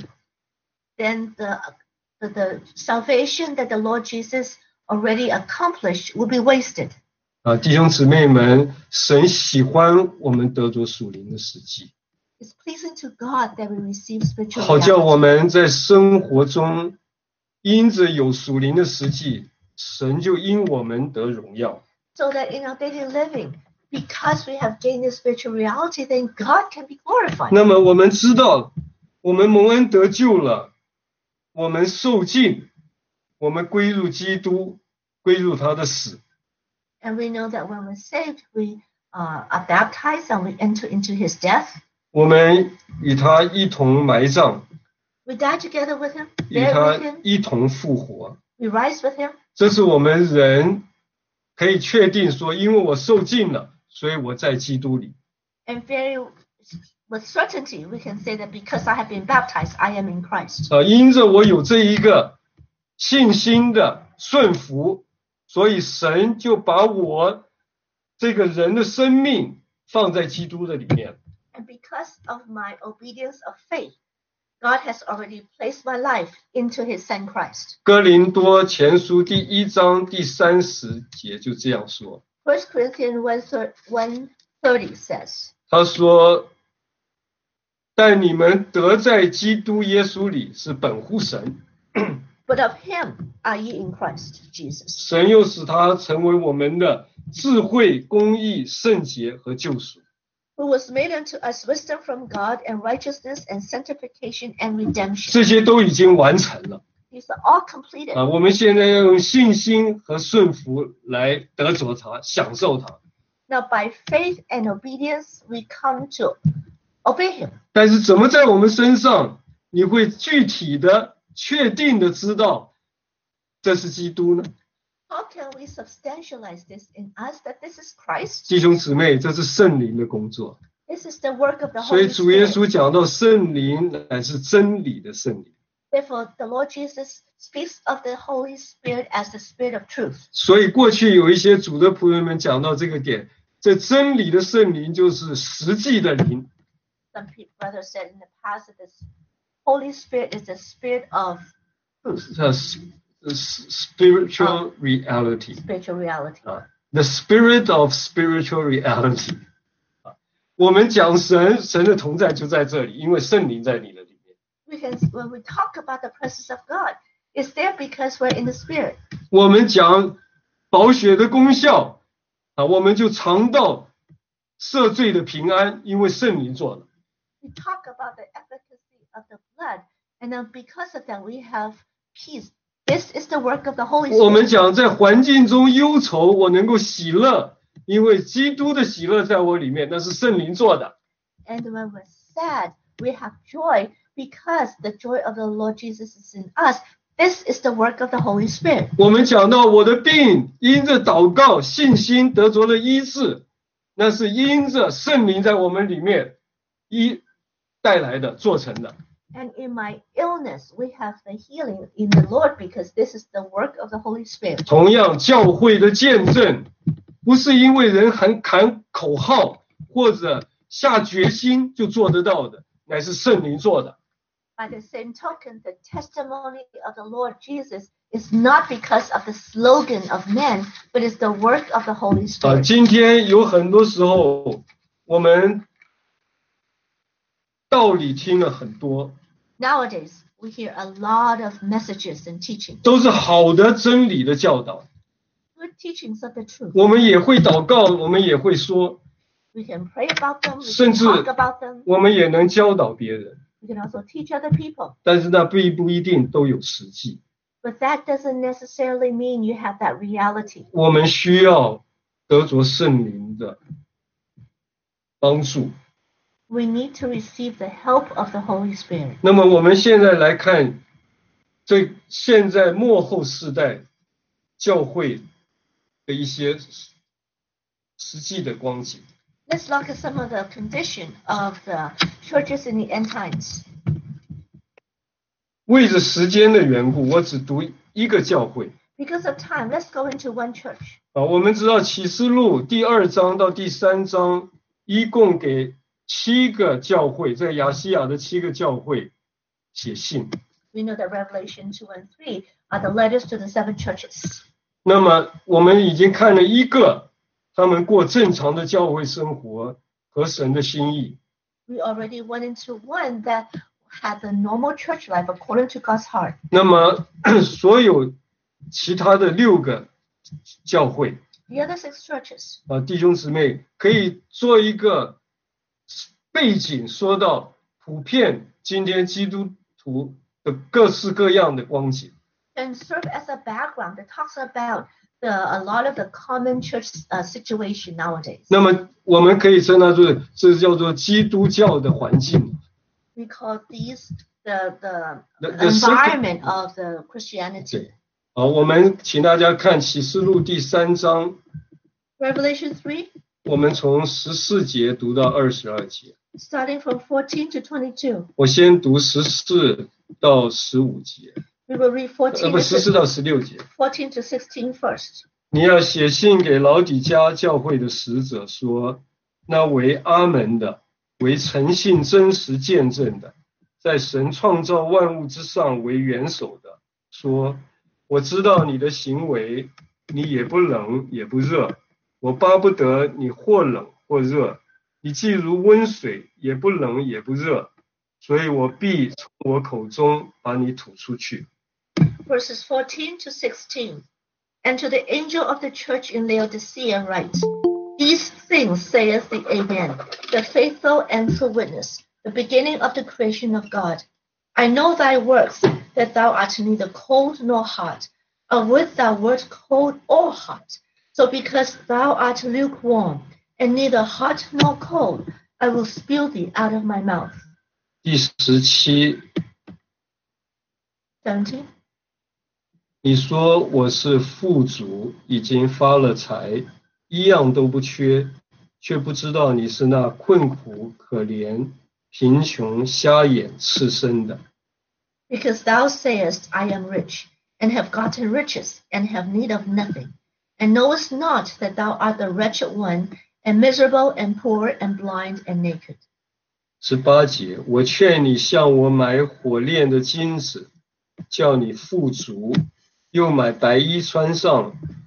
then the, the, the salvation that the Lord Jesus already accomplished will be wasted. 啊，弟兄姊妹们，神喜欢我们得着属灵的实际， It's pleasing to God that we receive spiritual 好叫我 reality. 们在生活中因着有属灵的实际，神就因我们得荣耀。 So that in our daily living, because we have gained the spiritual reality, then God can be glorified. 那么我们知道，我们蒙恩得救了，我们受尽，我们归入基督，归入他的死。 And we know that when we're saved, we uh, are baptized and we enter into his death. 我们与他一同埋葬， We die together with him, 与 buried 他 with him, 一同复活。 we rise with him. 这是我们人可以确定说，因为我受尽了，所以我在基督里。 And very with certainty, we can say that because I have been baptized, I am in Christ. 啊，因着我有这一个信心的顺服，所以神就把我这个人的生命放在基督的里面。 And because of my obedience of faith, God has already placed my life into his son Christ. 哥林多前书第一章第三十节就这样说， First Corinthians one thirty says, 他说：“但你们得在基督耶稣里是本乎神， But of him are ye in Christ Jesus, 神又使他成为我们的智慧、公义、圣洁和救赎。” who was made unto us wisdom from God and righteousness and sanctification and redemption. 这些都已经完成了 These are all completed. 啊！我们现在要用信心和顺服来得着它，享受它。 Now by faith and obedience we come to obey him. 但是怎么在我们身上，你会具体的、确定的知道这是基督呢？ How can we substantialize this in us that this is Christ? 弟兄姊妹，这是圣灵的工作。 This is the work of the 所以 Holy 主耶 Spirit. 稣讲到圣灵乃是真理的圣灵。 Therefore, the Lord Jesus speaks of the Holy Spirit as the Spirit of truth. 所以过去有一些主的仆人们讲到这个点，这真理的圣灵就是实际的灵。 Some people, brothers said in the past that the Holy Spirit is the Spirit of truth, 这 spiritual reality spiritual reality. 啊， The spirit of spiritual reality. 我们讲神，神的同在就在这里，因为圣灵在你的里面。 We can, when we talk about the presence of God, it's there because we're in the Spirit. 我们讲宝血的功效啊，我们就尝到赦罪的平安，因为圣灵做了。 We talk about the efficacy of the blood, and then because of that, we have peace. This is the work of the Holy Spirit. 我们讲在环境中忧愁，我能够喜乐，因为基督的喜乐在我里面，那是圣灵做的。 And when we're sad, we have joy because the joy of the Lord Jesus is in us. This is the work of the Holy Spirit. 我们讲到我的病，因着祷告、信心得着了医治，那是因着圣灵在我们里面医带来的、做成的。 And in my illness, we have the healing in the Lord because this is the work of the Holy Spirit. 同样，教会的见证不是因为人喊喊口号或者下决心就做得到的，乃是圣灵做的。 By the same token, the testimony of the Lord Jesus is not because of the slogan of men, but is the work of the Holy 啊， Spirit. 今天有很多时候，我们道理听了很多， Nowadays, we hear a lot of messages and teachings, 都是好的真理的教导。 good teachings of the truth. 我们也会祷告，我们也会说， We can pray about them, we 甚 can 至 talk about them, 我们也能教导别人， we can also teach other people. 但是那并不一定都有实际。 But that doesn't necessarily mean you have that reality. 我们需要得着圣灵的帮助。 We need to receive the help of the Holy Spirit. 那么我们现在来看，这现在末后世代教会的一些实际的光景。 Let's look at some of the condition of the churches in the end times. 为着时间的缘故，我只读一个教会。 Because of time, let's go into one church. 啊，我们知道启示录第二章到第三章，一共给七个教会，在亚细亚的七个教会写信。 We know that Revelation two and three are the letters to the seven churches. 那么我们已经看了一个，他们过正常的教会生活和神的心意。 We already went into one that had the normal church life according to God's heart. 那么所有其他的六个教会 The other six churches, 啊，弟兄姊妹可以做一个背景，说到普遍今天基督徒的各式各样的光景。 and serve as a background that talks about the, a lot of the common church uh, situation nowadays. 那么我们可以称它做，这叫做基督教的环境。 We call these the, the The- the environment of the Christianity. 好，我们请大家看启示录第三章， Revelation three, 我们从十四节读到二十二节。 starting from fourteen to twenty-two. 我先读十四到十五节， We will read 呃， fourteen 不， to, 十四到十六节。 fourteen to sixteen first. 你要写信给老底嘉教会的使者说，那为阿门的，为诚信真实见证的，在神创造万物之上为元首的，说，我知道你的行为，你也不冷也不热，我巴不得你或冷或热，你既如温水，也不冷也不热，所以我必从我口中把你吐出去。 Verses fourteen to sixteen. And to the angel of the church in Laodicea write, These things saith the Amen, the faithful and true witness, the beginning of the creation of God. I know thy works, that thou art neither cold nor hot. Of which thou wert cold or hot. So because thou art lukewarm, and neither hot nor cold, I will spew thee out of my mouth. 第十七， seventeen. 你说我是富足，已经发了财，一样都不缺，却不知道你是那困苦、可怜、贫穷、瞎眼、赤身的。 Because thou sayest, I am rich, and have gotten riches, and have need of nothing, and knowest not that thou art the wretched one, and miserable, and poor, and blind, and naked. 十八节，我劝你向我买火炼的金子，叫你富足，又买白衣穿上，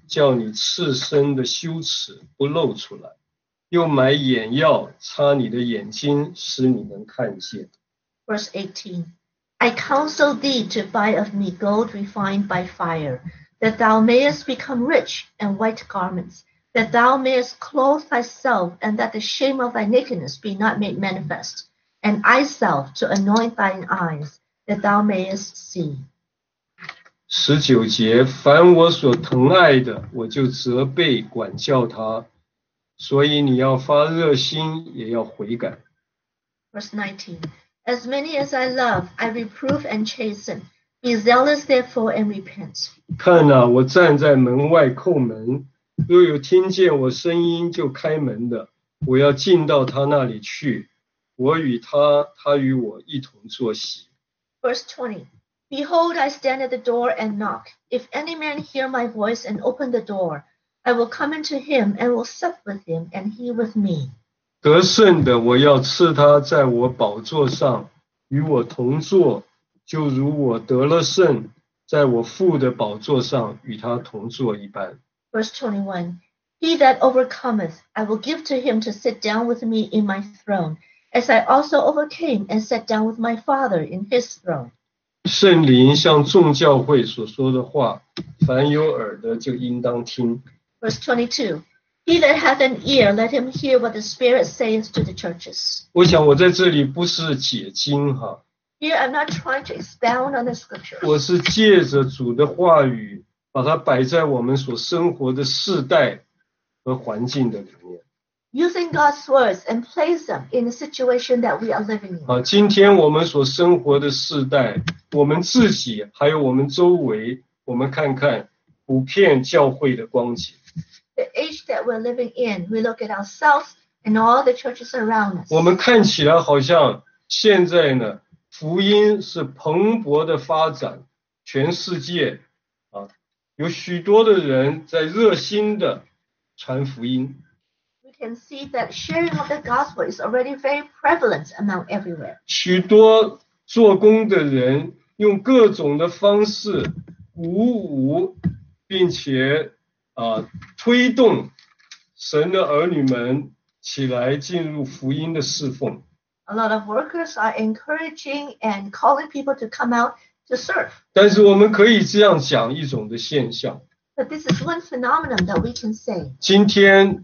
叫你赤身的羞耻不露出来，又买眼药擦你的眼睛，使你能看见。 Verse eighteen. I counsel thee to buy of me gold refined by fire, that thou mayest become rich, and white garments, that thou mayest clothe thyself, and that the shame of thy nakedness be not made manifest, and eye salve to anoint thine eyes, that thou mayest see. 十九节，凡我所疼爱的，我就责备管教他，所以你要发热心，也要悔改。 Verse nineteen. As many as I love, I reprove and chasten. Be zealous therefore and repent. 看哪，我站在门外叩门，若有听见我声音就开门的，我要进到他那里去，我与他，他与我一同坐席。 Verse twenty. Behold, I stand at the door and knock. If any man hear my voice and open the door, I will come into him and will sup with him, and he with me. 得胜的，我要赐他在我宝座上与我同坐，就如我得了胜，在我父的宝座上与他同坐一般。 Verse twenty-one. He that overcometh, I will give to him to sit down with me in my throne, as I also overcame and sat down with my Father in his throne. 圣灵向众教会所说的话，凡有耳的就应当听。 Verse twenty-two. He that hath an ear, let him hear what the Spirit saith to the churches. 我想我在这里不是解经哈， Here I'm not trying to expound on the scriptures. 我是借着主的话语，把它摆在我们所生活的世代和环境的里面。 Using God's words and place them in the situation that we are living in. 啊，今天我们所生活的世代，我们自己还有我们周围，我们看看普遍教会的光景。 The age that we're living in, we look at ourselves and all the churches around us. 我们看起来好像现在呢，福音是蓬勃的发展，全世界啊，有许多的人在热心的传福音。 We can see that sharing of the gospel is already very prevalent among everywhere. 许多做工的人用各种的方式鼓舞，并且啊推动神的儿女们起来进入福音的侍奉。 A lot of workers are encouraging and calling people to come out to serve. 但是我们可以这样讲一种的现象， But this is one phenomenon that we can say. 今天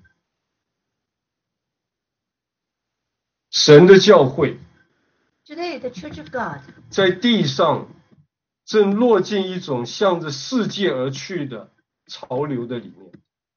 神的教会 Today, the Church of God 在地上正落进一种向着世界而去的潮流的里面。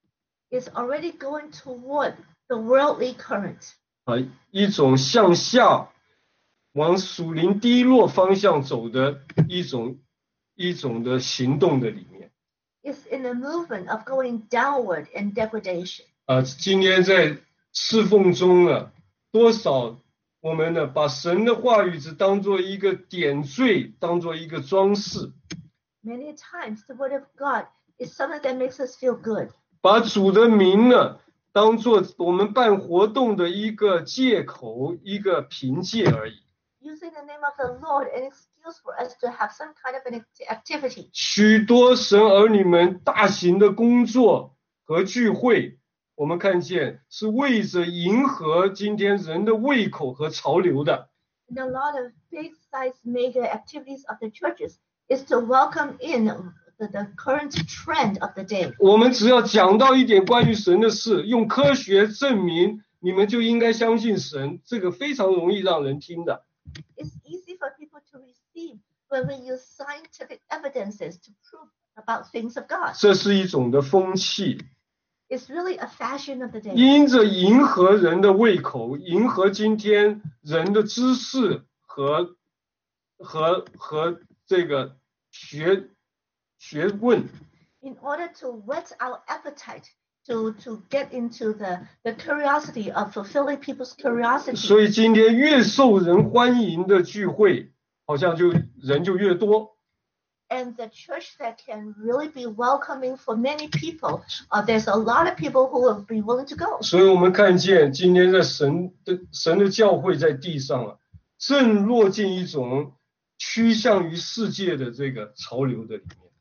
is already going toward the worldly current. 啊，一种向下往属灵低落方向走的一种一种的行动的里面。 It's in a movement of going downward in degradation. 啊，今天在侍奉中呢，多少我们呢把神的话语只当做一个点缀，当做一个装饰， Many times the word of God is something that makes us feel good. 把主的名呢当做我们办活动的一个借口，一个凭借而已。 Using the name of the Lord an excuse for us to have some kind of an activity. 许多神儿女们大型的工作和聚会，我们看见是为着迎合今天人的胃口和潮流的。 And a lot of big-sized mega activities of the churches is to welcome in the, the current trend of the day. 我们只要讲到一点关于神的事，用科学证明，你们就应该相信神，这个非常容易让人听的。 It's easy for people to receive when we use scientific evidences to prove about things of God. 这是一种的风气， It's really a fashion of the day. 因着迎合人的胃口，迎合今天人的知识和和和这个学学问， In order to whet our appetite, to, to get into the, the curiosity of fulfilling people's curiosity. 所以今天越受人欢迎的聚会，好像就人就越多。 And the church that can really be welcoming for many people, uh, there's a lot of people who will be willing to go. 所以我们看见今天在神的神的教会在地上啊，正落进一种趋向于世界的这个潮流的里面。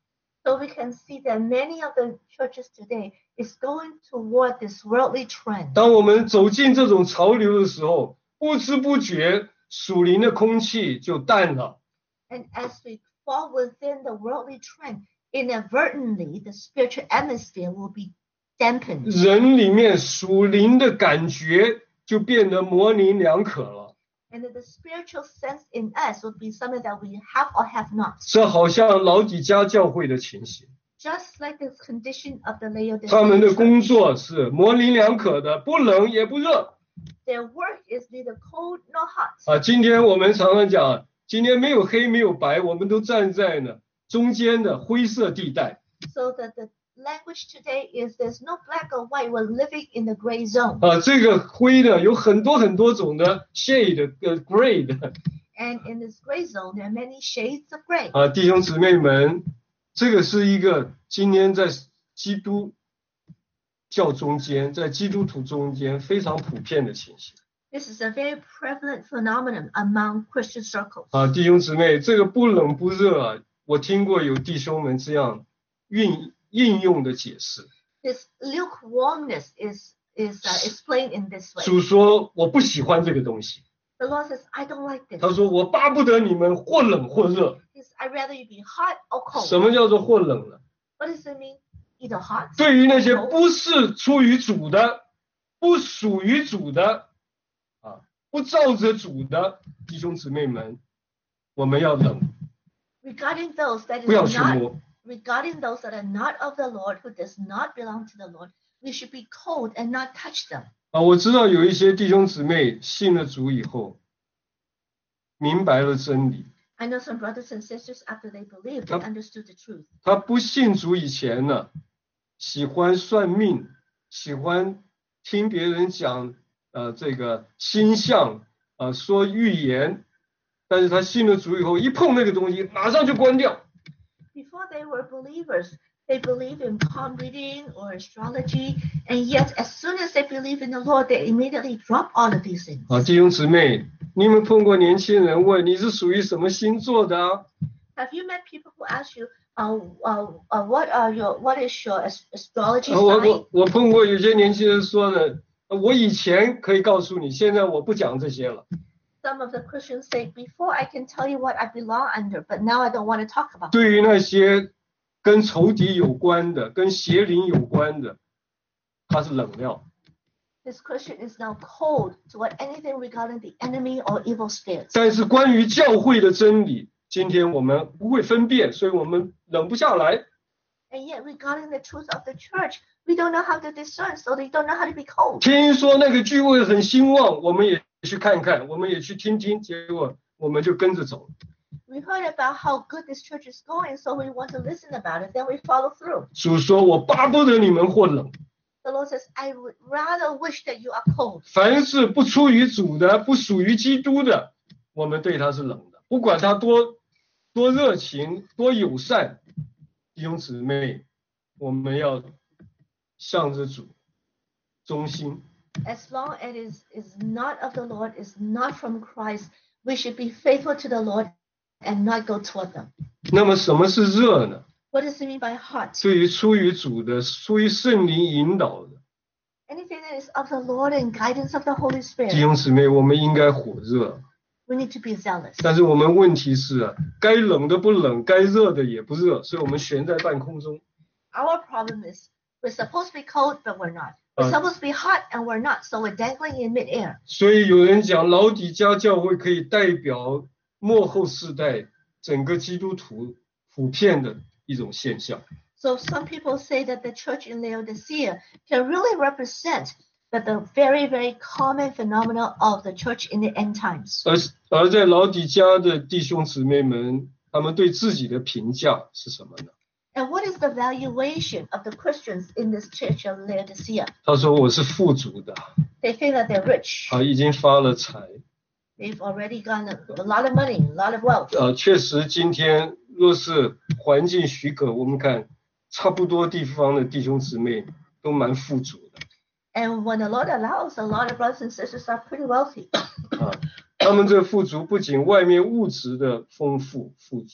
So we can see that many of the churches today is going toward this worldly trend. 当我们走进这种潮流的时候，不知不觉属灵的空气就淡了。 And as we fall within the worldly trend, inadvertently the spiritual atmosphere will be dampened. 人里面属灵的感觉就变得模棱两可了。 And the spiritual sense in us will be something that we have or have not. 这好像老底嘉教会的情形。 Just like the condition of the Laodicean 他们的工 church. 作是模棱两可的，不冷也不热。 Their work is neither cold nor hot. 啊，今天我们常常讲，今天没有黑没有白，我们都站在呢中间的灰色地带。 So that the language today is there's no black or white. We're living in the gray zone. 啊，这个灰呢有很多很多种的 shade 呃 gray 的。 And in this gray zone, there are many shades of gray. 啊，弟兄姊妹们，这个是一个今天在基督教中间，在基督徒中间非常普遍的情形。 This is a very prevalent phenomenon among Christian circles. 啊，弟兄姊妹，这个不冷不热啊，我听过有弟兄们这样运应用的解释。 This lukewarmness is is uh, explained in this way. 主说我不喜欢这个东西， The Lord says, "I don't like this. 他说我巴不得你们或冷或热。 He says, I'd rather you be hot or cold." 什么叫做或冷呢？ What does it mean? Either hot. 对于那些 or cold. 不是出于主的、不属于主的、啊，不照着主的弟兄姊妹们，我们要冷， Regarding those that 不要 is 去 not 摸。 regarding those that are not of the Lord, who does not belong to the Lord, we should be cold and not touch them. 啊，我知道有一些弟兄姊妹信了主以后，明白了真理。 I know some brothers and sisters after they believed, they understood the truth. 他不信主以前呢，喜欢算命，喜欢听别人讲呃这个星象，呃说预言，但是他信了主以后，一碰那个东西，马上就关掉。 Before they were believers, they believed in palm reading or astrology, and yet as soon as they believe in the Lord, they immediately drop all of these things. 啊，弟兄姊妹，你有没有碰过年轻人问你是属于什么星座的啊？ Have you met people who ask you, uh, uh, uh, what are your, what is your as- astrology 啊我 sign? 我我碰过有些年轻人说呢，我以前可以告诉你，现在我不讲这些了。 Some of the Christians say, before I can tell you what I belong under, but now I don't want to talk about it. 对于那些跟仇敌有关的、跟邪灵有关的，他是冷料。 This Christian is now cold toward anything regarding the enemy or evil spirits. 但是关于教会的真理，今天我们不会分辨，所以我们冷不下来。 And yet regarding the truth of the church, we don't know how to discern, so they don't know how to be cold. 听说那个聚会很兴旺，我们也去看看，我们也去听听，结果我们就跟着走。 We heard about how good this church is going, so we want to listen about it, then we follow through. 主说：“我巴不得你们或冷， The Lord says, I would rather wish that you are cold. 凡是不出于主的、不属于基督的，我们对他是冷的，不管他多多热情、多友善。弟兄姊妹，我们要向着主，忠心。 As long as it is, is not of the Lord, is not from Christ, we should be faithful to the Lord and not go toward them. 那么什么是热呢？ What does it mean by hot? 对于出于主的、出于圣灵引导的 Anything that is of the Lord and guidance of the Holy 弟 Spirit, 兄姊妹，我们应该火热。 we need to be zealous. 但是我们问题是啊，该冷的不冷，该热的也不热，所以我们悬在半空中。 Our problem is we're supposed to be cold, but we're not. We're Uh, supposed to be hot, and we're not. So we're dangling in midair. 所以有人讲，老底嘉教会可以代表末后世代整个基督徒普遍的一种现象。 So some people say that the church in Laodicea can really represent that the very, very common phenomenon of the church in the end times. 而而在老底嘉的弟兄姊妹们，他们对自己的评价是什么呢？ And what is the valuation of the Christians in this church of Laodicea? 他说：“我是富足的， They think that they're rich. 啊，已经发了财。 They've already gotten a, a lot of money, a lot of wealth. 呃，确实，今天若是环境许可，我们看差不多地方的弟兄姊妹都蛮富足的。 And when the Lord allows, a lot of brothers and sisters are pretty wealthy. 啊，他们这个富足不仅外面物质的丰富富足，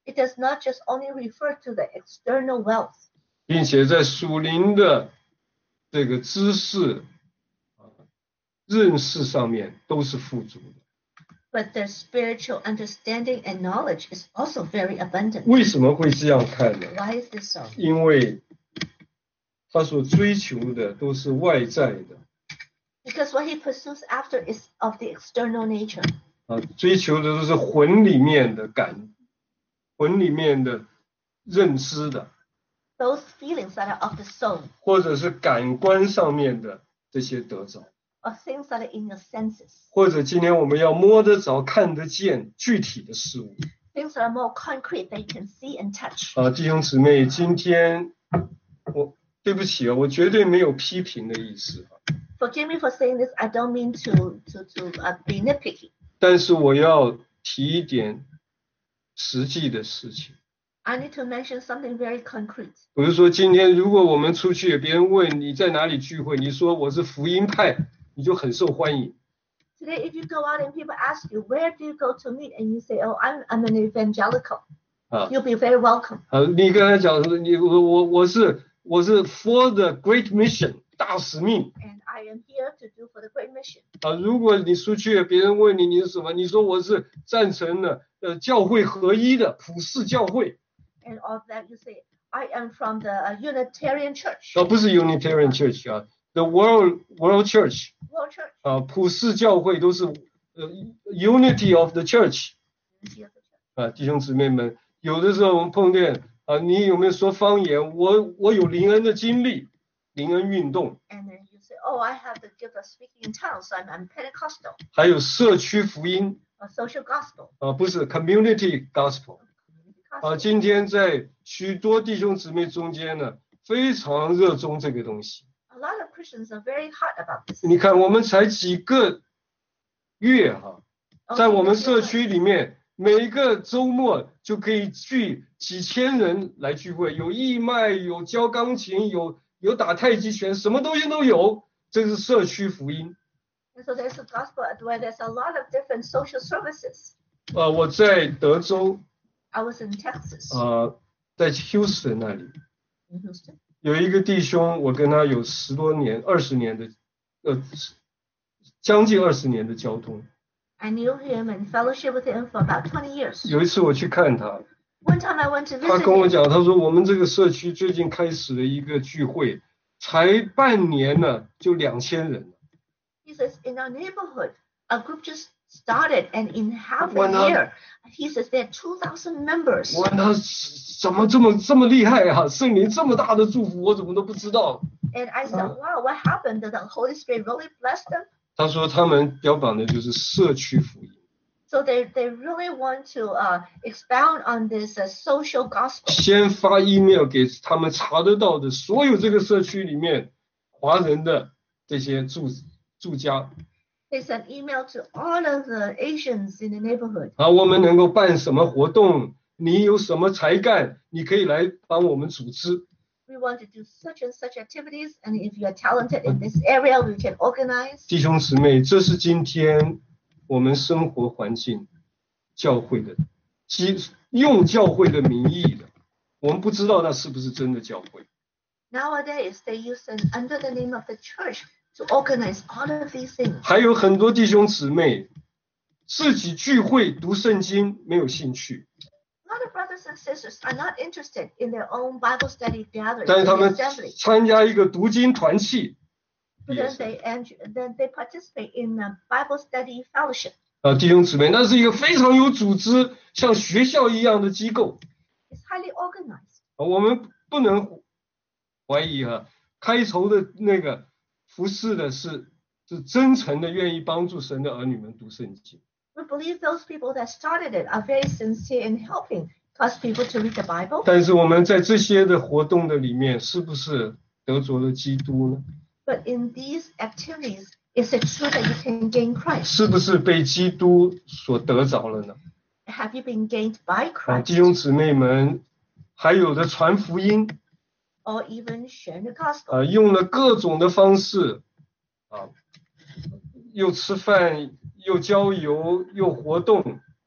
It does not just only refer to the external wealth, 并且在属灵的这个知识、认识上面都是富足的。 but the spiritual understanding and knowledge is also very abundant. 为什么会这样看呢？ Why is this so? 因为他所追求的都是外在的， Because what he pursues after is of the external nature. 啊，追求的都是魂里面的感，魂里面的认知的， Those feelings that are of the soul, 或者是感官上面的这些得着， or things that are in your senses, 或者今天我们要摸得着、看得见具体的事物。 things that are more concrete that you can see and touch. 啊，弟兄姊妹，今天我对不起啊，我绝对没有批评的意思啊， Forgive me for saying this. I don't mean to to to uh, be nitpicky. 但是我要提一点实际的事情。 I need to mention something very concrete. 比如说，今天如果我们出去，别人问你在哪里聚会，你说我是福音派，你就很受欢迎。 Today, if you go out and people ask you, where do you go to meet? And you say, oh, I'm, I'm an evangelical. 啊 You'll be very welcome. 啊，你刚才讲说，你我我我是我是 for the great mission 大使命 And I am here to do for the great mission. 啊。如果你出去，别人问你你是什么，你说我是赞成了呃教会合一的普世教会， And all that you say, I am from the uh, Unitarian Church. 而不是 Unitarian Church 啊 ，the World World Church World Church. 啊，普世教会都是呃 Unity of the Church Unity of the church. 啊，弟兄姊妹们，有的时候我们碰见啊，你有没有说方言？我我有灵恩的经历，灵恩运动， And then you say, oh, I have the gift of speaking in tongues, so I'm, I'm Pentecostal. 还有社区福音 A social gospel. 啊，不是 Community Gospel 啊。 Gospel. 今天在许多弟兄姊妹中间呢，非常热衷这个东西。 A lot of Christians are very hot about this. 你看，我们才几个月哈、 Only 在我们 this 社 year, 区里面，每个周末就可以聚几千人来聚会，有义卖，有教钢琴，有有打太极拳，什么东西都有。这是社区福音。 And so there's a gospel where there's a lot of different social services. 呃，我在德州， I was in Texas, 呃，在 Houston 那里 in Houston. 有一个弟兄，我跟他有十多年、二十年的，呃，将近二十年的交通。 I knew him and fellowship with him for about twenty years. 有一次我去看他， One time I went to 他 visit 跟我 him. 讲，他说我们这个社区最近开始了一个聚会，才半年呢，就两千人。 He says, in our neighborhood, a group just started, and in half Why a not? year, he says there are two thousand members. 我问他怎么这么这么厉害啊？圣灵这么大的祝福，我怎么都不知道。 And I said, wow, what happened? Did the Holy Spirit really bless them? 他说他们标榜的就是社区福音， So they, they really want to uh, expound on this uh, social gospel. 先发 email 给他们查得到的所有这个社区里面华人的这些住住家， They sent email to all of the Asians in the neighborhood. 啊，我们能够办什么活动？你有什么才干？你可以来帮我们组织。 We want to do such and such activities, and if you are talented in this area, we can organize. 弟兄姊妹，这是今天我们生活环境教会的，基用教会的名义的，我们不知道那是不是真的教会。 Nowadays, they use it under the name of the church to organize all of these things. 还有很多弟兄姊妹自己聚会读圣经没有兴趣， A lot of brothers and sisters are not interested in their own Bible study gatherings 但是 in 他 the 们 assembly. 参加一个读经团契， But 也 then 是 they and then they participate in a Bible study fellowship. 啊，弟兄姊妹，那是一个非常有组织，像学校一样的机构 It's highly organized. 啊，我们不能怀疑啊，开头的那个服侍的是是真诚的，愿意帮助神的儿女们读圣经。 We believe those people that started it are very sincere in helping God's people to read the Bible. 但是我们在这些的活动的里面，是不是得着了基督呢？ But in these activities, is it true that you can gain Christ? 是不是被基督所得着了呢？ Have you been gained by 啊， Christ? 弟兄姊妹们，还有的传福音 Or even share the gospel? 啊，用了各种的方式啊，又吃饭，又郊游，又活动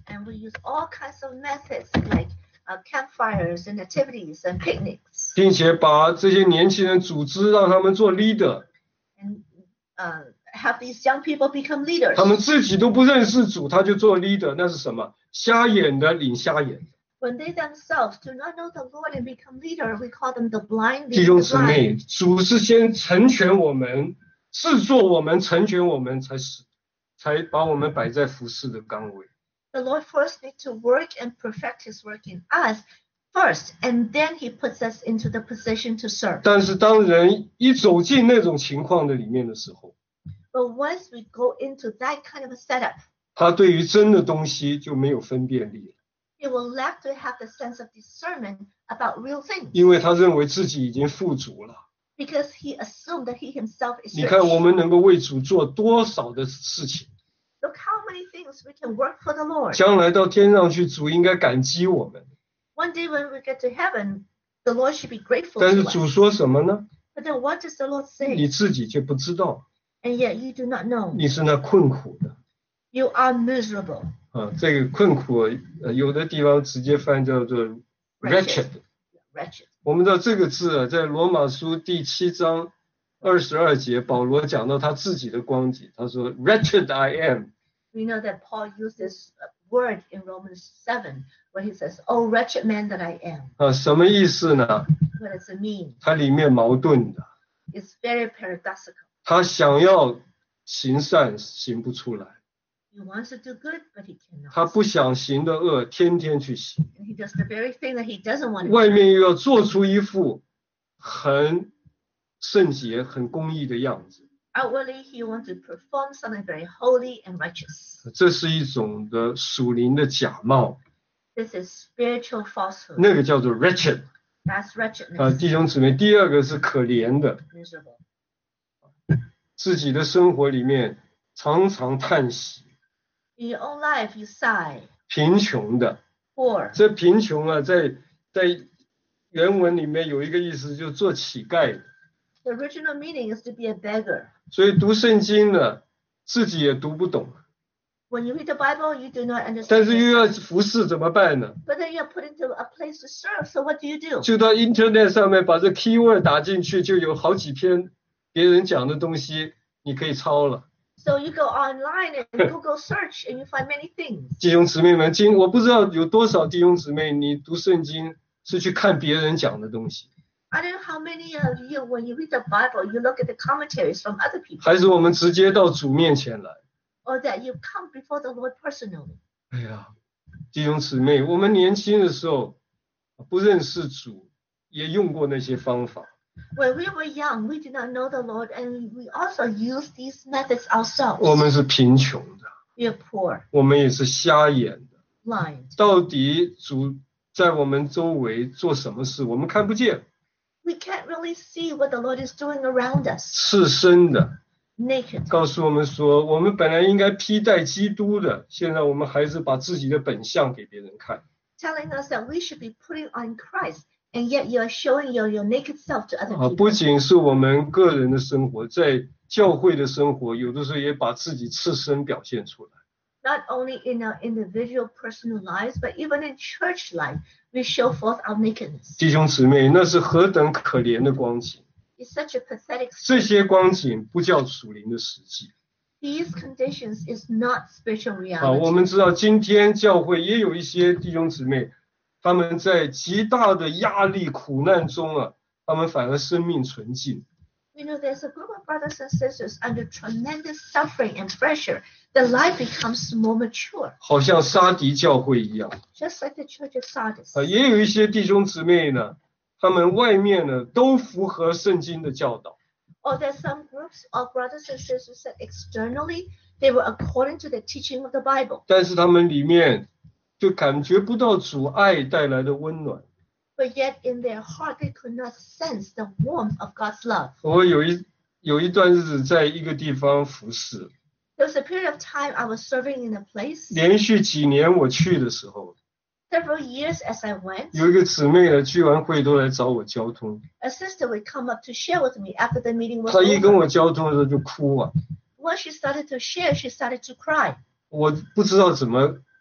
And we use all kinds of methods like uh, campfires and activities and picnics. 并且把这些年轻人组织，让他们做 leader。 And uh, have these young people become leaders. 他们自己都不认识主，他就做 leader， 那是什么？瞎眼的领瞎眼。 When they themselves do not know the Lord and become leader, we call them the blind 弟 leading 兄 the 姊妹， blind. 主是先成全我们，制作我们，成全我们，才使才把我们摆在服侍的岗位。 The Lord first needs to work and perfect His work in us first, and then He puts us into the position to serve. 但是当人一走进那种情况的里面的时候， But once we go into that kind of a setup, 他对于真的东西就没有分辨力了， he will lack to have the sense of discernment about real things 因为他认为自己已经富足了。 because he assumed that he himself is 你看我 rich. 们能够为主做多少的事情， Look how many things we can work for the Lord. 将来到天上去，主应该感激我们。 One day when we get to heaven, the Lord should be grateful 但是 to 主 us. 说什么呢？ But then what does the Lord 你 say? 自己却不知道， And yet you do not know. 你是那困苦的。 You are miserable. 啊，这个困苦，呃，有的地方直接翻叫做 wretched。 Wretched. 我们知道这个字啊，在罗马书第七章二十二节，保罗讲到他自己的光景，他说 wretched I am。 We know that Paul used this word in Romans seven, where he says, "Oh, wretched man that I am." 啊，什么意思呢？ What does it mean? 它里面矛盾的， It's very paradoxical. 他想要行善行不出来， He wants to do good, but he 他 cannot. 不想行的恶天天去行， And he does the very thing that he doesn't want to 外 do. 面又要做出一副很圣洁、很公义的样子， Outwardly, he wants to perform something very holy and righteous. 这是一种的属灵的假冒， This is spiritual falsehood. 那个叫做 wretched。 That's 啊， wretchedness, 弟兄姊妹，第二个是可怜的， miserable. 自己的生活里面常常叹息， In your own life, you sigh, 贫穷的。 poor. 这贫穷啊，在在原文里面有一个意思，就是做乞丐的。 The original meaning is to be a beggar. 所以读圣经呢，自己也读不懂， When you read the Bible, you do not 但 understand 是又 it. 要服侍怎么办呢？ But then you're put into a place to serve, so what do you do? 就到 Internet 上面把这 keyword 打进去，就有好几篇别人讲的东西，你可以抄了。 So you go online and Google search and you find many things. 弟兄姊妹们，今我不知道有多少弟兄姊妹，你读圣经是去看别人讲的东西， I don't know how many of you, when you read the Bible, you look at the commentaries from other people, 还是我们直接到主面前来？ or that you come before the Lord personally. 哎呀，弟兄姊妹，我们年轻的时候不认识主，也用过那些方法。 When we were young, we did not know the Lord, and we also used these methods ourselves. 我们是贫穷的， We are poor, 我们也是瞎眼的。 blind. 到底主在我们周围做什么事，我们看不见。 We can't really see what the Lord is doing around us. 赤身的， Naked. 告诉我们说，我们本来应该披戴基督的，现在我们还是把自己的本相给别人看。 Telling us that we should be putting on Christ, and yet you are showing your, your naked self to other 啊， people. 不仅是我们个人的生活，在教会的生活，有的时候也把自己赤身表现出来。 Not only in our individual personal lives, but even in church life, we show forth our nakedness. 弟兄姊妹，那是何等可怜的光景！ It's such a pathetic 这 state. 些光景不叫属灵的实际。 These conditions is not spiritual 啊，我 reality. 们知道今天教会也有一些弟兄姊妹，他们在极大的压力苦难中啊，他们反而生命纯净。 You know, there's a group of brothers and sisters under tremendous suffering and pressure. Their life becomes more mature, 好像沙迪教会一样 just like the church of Sardis. 啊，也有一些弟兄姊妹呢，他们外面呢都符合圣经的教导， Or there's some groups of brothers and sisters that externally they were according to the teaching of the Bible, 但是他们里面就感觉不到主爱带来的温暖。 but yet in their heart they could not sense the warmth of God's love. 我有一有一段日子在一个地方服侍， There was a period of time I was serving in a place. 连续几年我去的时候， Several years as I went, 有一个姊妹呢，聚完会都来找我交通。 a sister would come up to share with me after the meeting was 她一跟 over. 我交通的时候就哭啊， Once she started to share, she started to cry. 我不知道怎么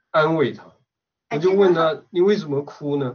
安慰她，我就问她你为什么哭呢？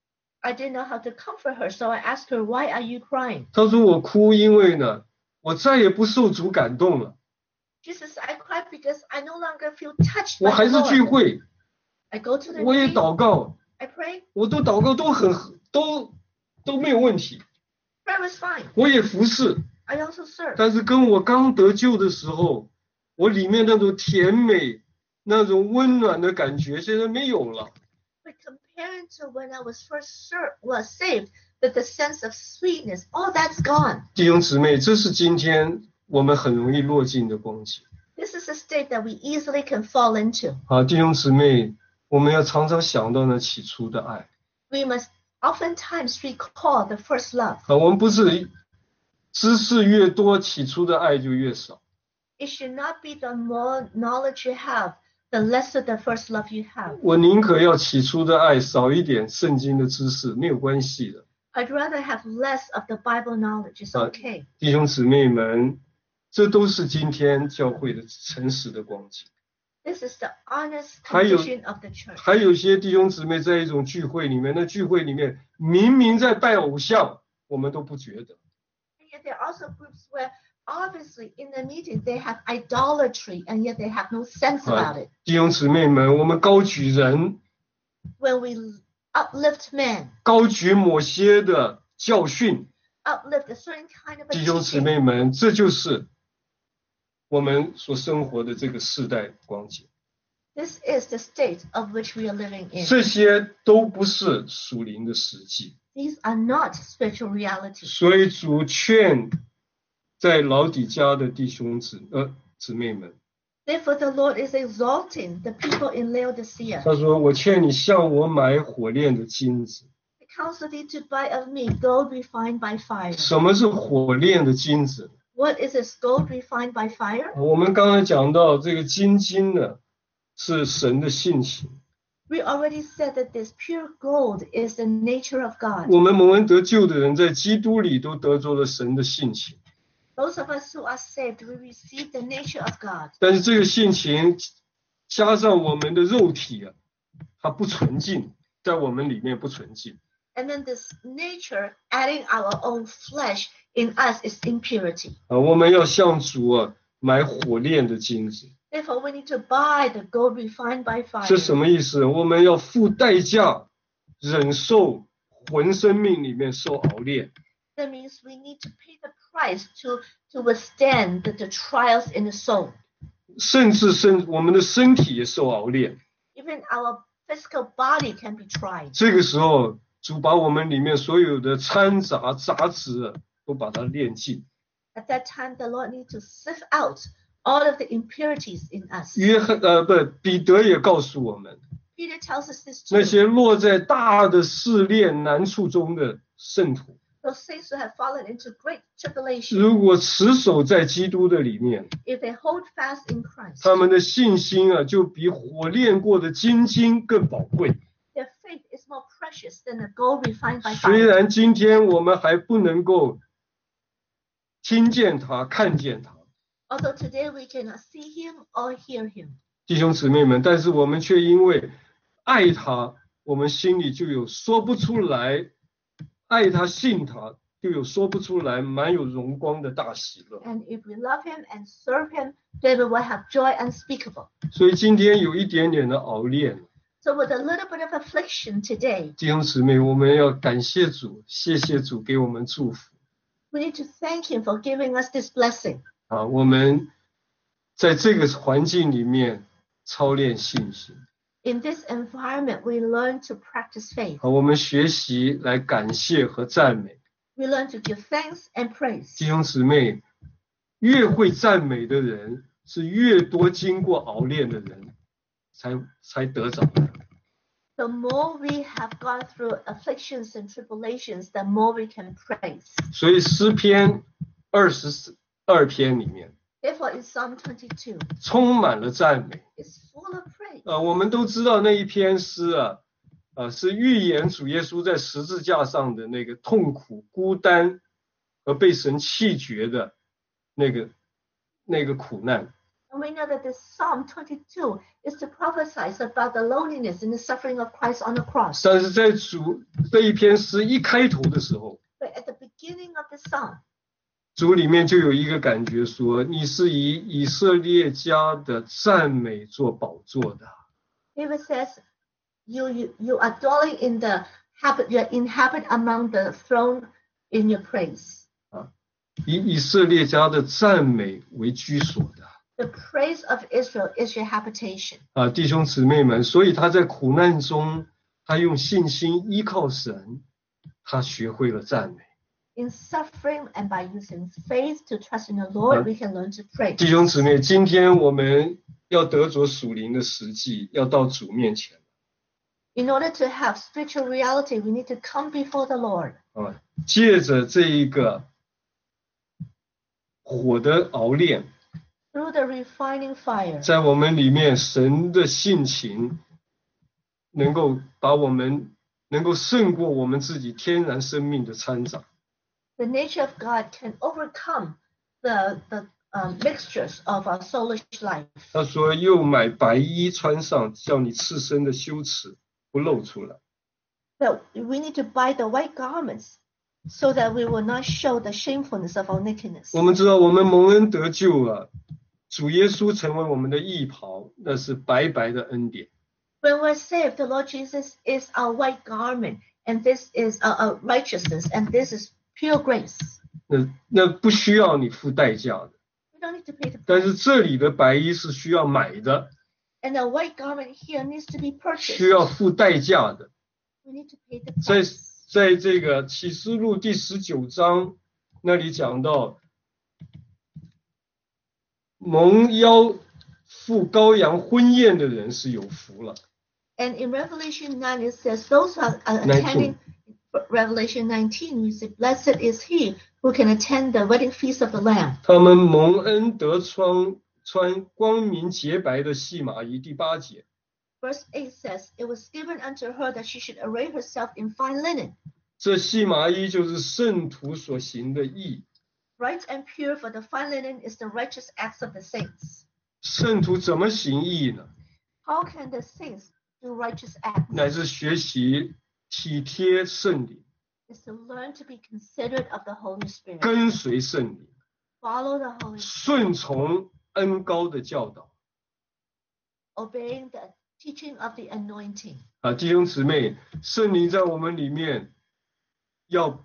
I didn't know how to comfort her, so I asked her, why are you crying? 她说我哭因为呢，我再也不受主感动了。 She says, I cry because I no longer feel touched 我 by 还 the 是聚 Lord. 会， I go to the 我也 meeting, 祷告， I pray, 我都祷告都很都都没有问题， prayer was fine. 我也服侍， I also serve. 但是跟我刚得救的时候，我里面那种甜美、那种温暖的感觉现在没有了。 But comparing to when I was first served, was saved, that the sense of sweetness, all that's gone. 弟兄姊妹，这是今天我们很容易落进的光景。 This is a state that we easily can fall into. 啊，弟兄姊妹，我们要常常想到那起初的爱。 We must oftentimes recall the first love. 啊，我们不是知识越多，起初的爱就越少。 It should not be the more knowledge you have, the lesser the first love you have. 我宁可要起初的爱少一点圣经的知识，没有关系的。 I'd rather have less of the Bible knowledge. It's okay. 弟兄姊妹们，这都是今天教会的诚实的光景。 This is the honest 还有 condition of the church. 还有些弟兄姊妹在一种聚会里面，那聚会里面明明在拜偶像，我们都不觉得。 And yet there are also groups where obviously in the meeting they have idolatry and yet they have no sense 啊 about it. 弟兄姊妹们，我们高举人， When we uplift men, 高举某些的教训， uplift a certain kind of a 弟兄姊 teaching, 妹们，这就是我们所生活的这个世代光景。 this is the state of which we are living in. 这些都不是属灵的实际， These are not spiritual realities. 所以主劝在老底家的弟兄姊呃姊妹们， Therefore the Lord is exalting the people in Laodicea. 他说：“我劝你向我买火炼的金子。 I counsel thee to buy of me gold refined by fire. 什么是火炼的金子？ What is this gold refined by fire? 我们刚才讲到这个金金呢，是神的性情。 We already said that this pure gold is the nature of God. 我们蒙恩得救的人，在基督里都得着了神的性情。 Those of us who are saved, we receive the nature of God. 但是这个性情加上我们的肉体啊，它不纯净，在我们里面不纯净。 And then this nature, adding our own flesh in us, is impurity. 啊，我们要向主啊买火炼的金子。 Therefore, we need to buy the gold refined by 这 fire. 什么意思？我们要付代价，忍受魂生命里面受熬炼。 That means we need to pay the price to, to withstand the, the trials in the soul. 甚至身我们的身体也受熬炼。 Even our physical body can be tried. 这个时候，主把我们里面所有的掺杂杂质啊，都把它炼尽。 At that time, the Lord needs to sift out all of the impurities in us. 约翰呃不，彼得也告诉我们， Peter tells us this 那 too. 些落在大的试炼难处中的圣徒， Those saints who have fallen into great tribulation, 如果持守在基督的里面， if they hold fast in Christ, 他们的信心啊，就比火炼过的金金更宝贵。 their faith is more precious than the gold refined by 虽 fire. 然今天我们还不能够听见他、看见他， Although today we cannot see him or hear him, 弟兄姊妹们，但是我们却因为爱他，我们心里就有说不出来，爱他、信他，就有说不出来满有荣光的大喜乐。 and if we love him and serve him, then we will have joy unspeakable. 所以今天有一点点的熬炼， So with a little bit of affliction today, 弟兄姊妹，我们要感谢主，谢谢主给我们祝福 we need to thank him for giving us this blessing. 啊！我们在这个环境里面操练信心 In this environment, we learn to practice faith. 啊，我们学习来感谢和赞美。 We learn to give thanks and praise. 弟兄姊妹，越会赞美的人，是越多经过熬炼的人才才得着的。 The more we have gone through afflictions and tribulations, the more we can praise. 所以诗篇二十二篇里面 Therefore, in Psalm twenty-two, 充满了赞美。 it's full of praise. 呃，我们都知道那一篇诗啊，呃，是预言主耶稣在十字架上的那个痛苦、孤单和被神弃绝的那个那个苦难。 And we know that this Psalm twenty-two is to prophesy about the loneliness and the suffering of Christ on the cross. 但是在主这一篇诗一开头的时候， But at the beginning of the psalm, 主里面就有一个感觉说，你是以以色列家的赞美做宝座的。 David says, you, you, you are dwelling in the habit, you inhabit among the throne in your praise. 以以色列家的赞美为居所的。 The praise of Israel is your habitation. 啊，弟兄姊妹们，所以他在苦难中，他用信心依靠神，他学会了赞美。 In suffering and by using faith to trust in the Lord, we can learn to pray. 弟兄姊妹，今天我们要得着属灵的实际，要到主面前。 In order to have spiritual reality, we need to come before the Lord. 啊，借着这一个火的熬炼， Through the refining fire, 在我们里面，神的性情能够把我们能够胜过我们自己天然生命的掺杂。 the nature of God can overcome the, the um, mixtures of our soulish life. 他说：“又买白衣穿上，叫你赤身的羞耻不露出来。” That we need to buy the white garments so that we will not show the shamefulness of our nakedness. 我们知道，我们蒙恩得救了，主耶稣成为我们的义袍，那是白白的恩典。 When we're saved, the Lord Jesus is our white garment, and this is our, our righteousness, and this is pure grace. 那那不需要你付代价的， We don't need to pay the 但 price. 是这里的白衣是需要买的， And the white garment here needs to be purchased. 需要付代价的。 We need to pay the 在 price. 在这个启示录第十九章那里讲到，蒙邀赴羔羊婚宴的人是有福了。 And in Revelation nine, it says, those who are uh, attending Revelation nineteen, we say, blessed is he who can attend the wedding feast of the Lamb. 他们蒙恩得穿穿光明洁白的细麻衣，第八节。 Verse eight says, it was given unto her that she should array herself in fine linen, 这细麻衣就是圣徒所行的义。 bright and pure, for the fine linen is the righteous acts of the saints. 圣徒怎么行义呢？ How can the saints do righteous acts? 乃是学习体贴圣灵， Is to learn to be considerate of the Holy Spirit, 跟随圣灵， follow the Holy Spirit, 顺从恩高的教导。 obeying the teaching of the anointing. 啊，弟兄姊妹，圣灵在我们里面要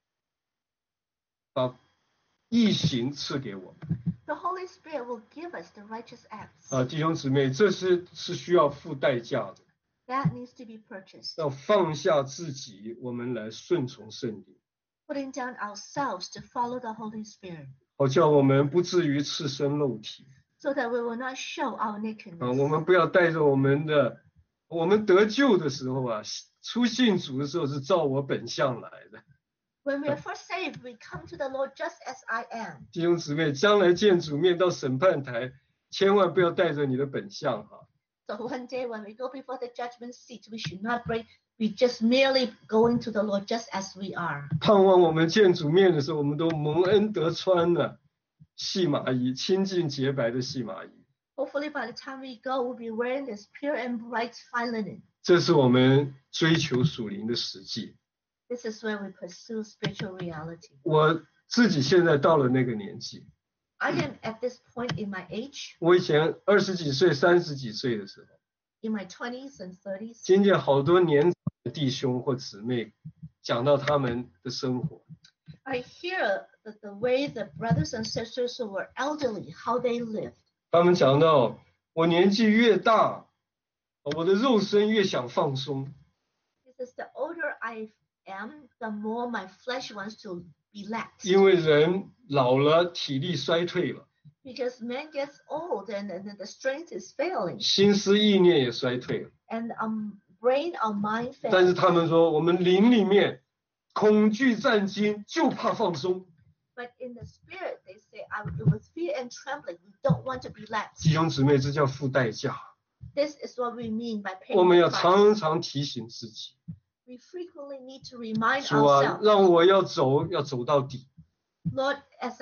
把义行赐给我们。 The Holy Spirit will give us the righteous acts. 啊，弟兄姊妹，这是是需要付代价的， That needs to be purchased. 要放下自己，我们来顺从圣灵， Putting down ourselves to follow the Holy Spirit, 好叫我们不至于赤身露体。 so that we will not show our 啊， nakedness. 我们不要带着我们的，我们得救的时候啊，出信主的时候是照我本相来的。 When we are first saved, we come to the Lord just as I am. 弟兄姊妹，将来见主面到审判台，千万不要带着你的本相哈。 So one day when we go before the judgment seat, we should not break, be just merely going to the Lord just as we are. 盼望我们见主面的时候，我们都蒙恩得穿了细麻衣，清净洁白的细麻衣。 Hopefully by the time we go, we'll be wearing this pure and bright fine linen. 这是我们追求属灵的实际。 This is where we pursue spiritual reality. 我自己现在到了那个年纪， I am at this point in my age, 我以前二十几岁、三十几岁的时候， in my twenties and thirties, 听见好多年长的弟兄或姊妹讲到他们的生活。 I hear the, the way the brothers and sisters who were elderly, how they lived. 他们讲到我年纪越大，我的肉身越想放松， He says, the older I am, the more my flesh wants to be lax. 因为人老了，体力衰退了， Because man gets old and, and the strength is failing. 心思意念也衰退了。 And um, brain or mind 但是 fails. 他们说，我们灵里面恐惧战惊，就怕放松。 But in the spirit, they say, I, with fear and trembling, we don't want to be lax. 弟兄姊妹，这叫付代价。 This is what we mean by paying 我们要 the price. 常常提醒自己， We frequently need to remind 主啊， ourselves, 让我要走，要走到底。 Lord, as I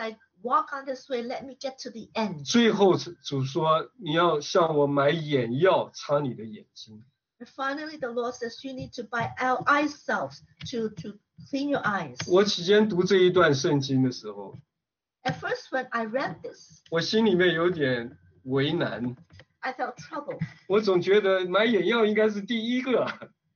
walk on this way. Let me get to the end. 最后主说，你要向我买眼药，擦你的眼睛。 And finally, the Lord says you need to buy our eye salves to to clean your eyes. 我起先读这一段圣经的时候， At first, when I read this, 我心里面有点为难。 I felt trouble. 我总觉得买眼药应该是第一个。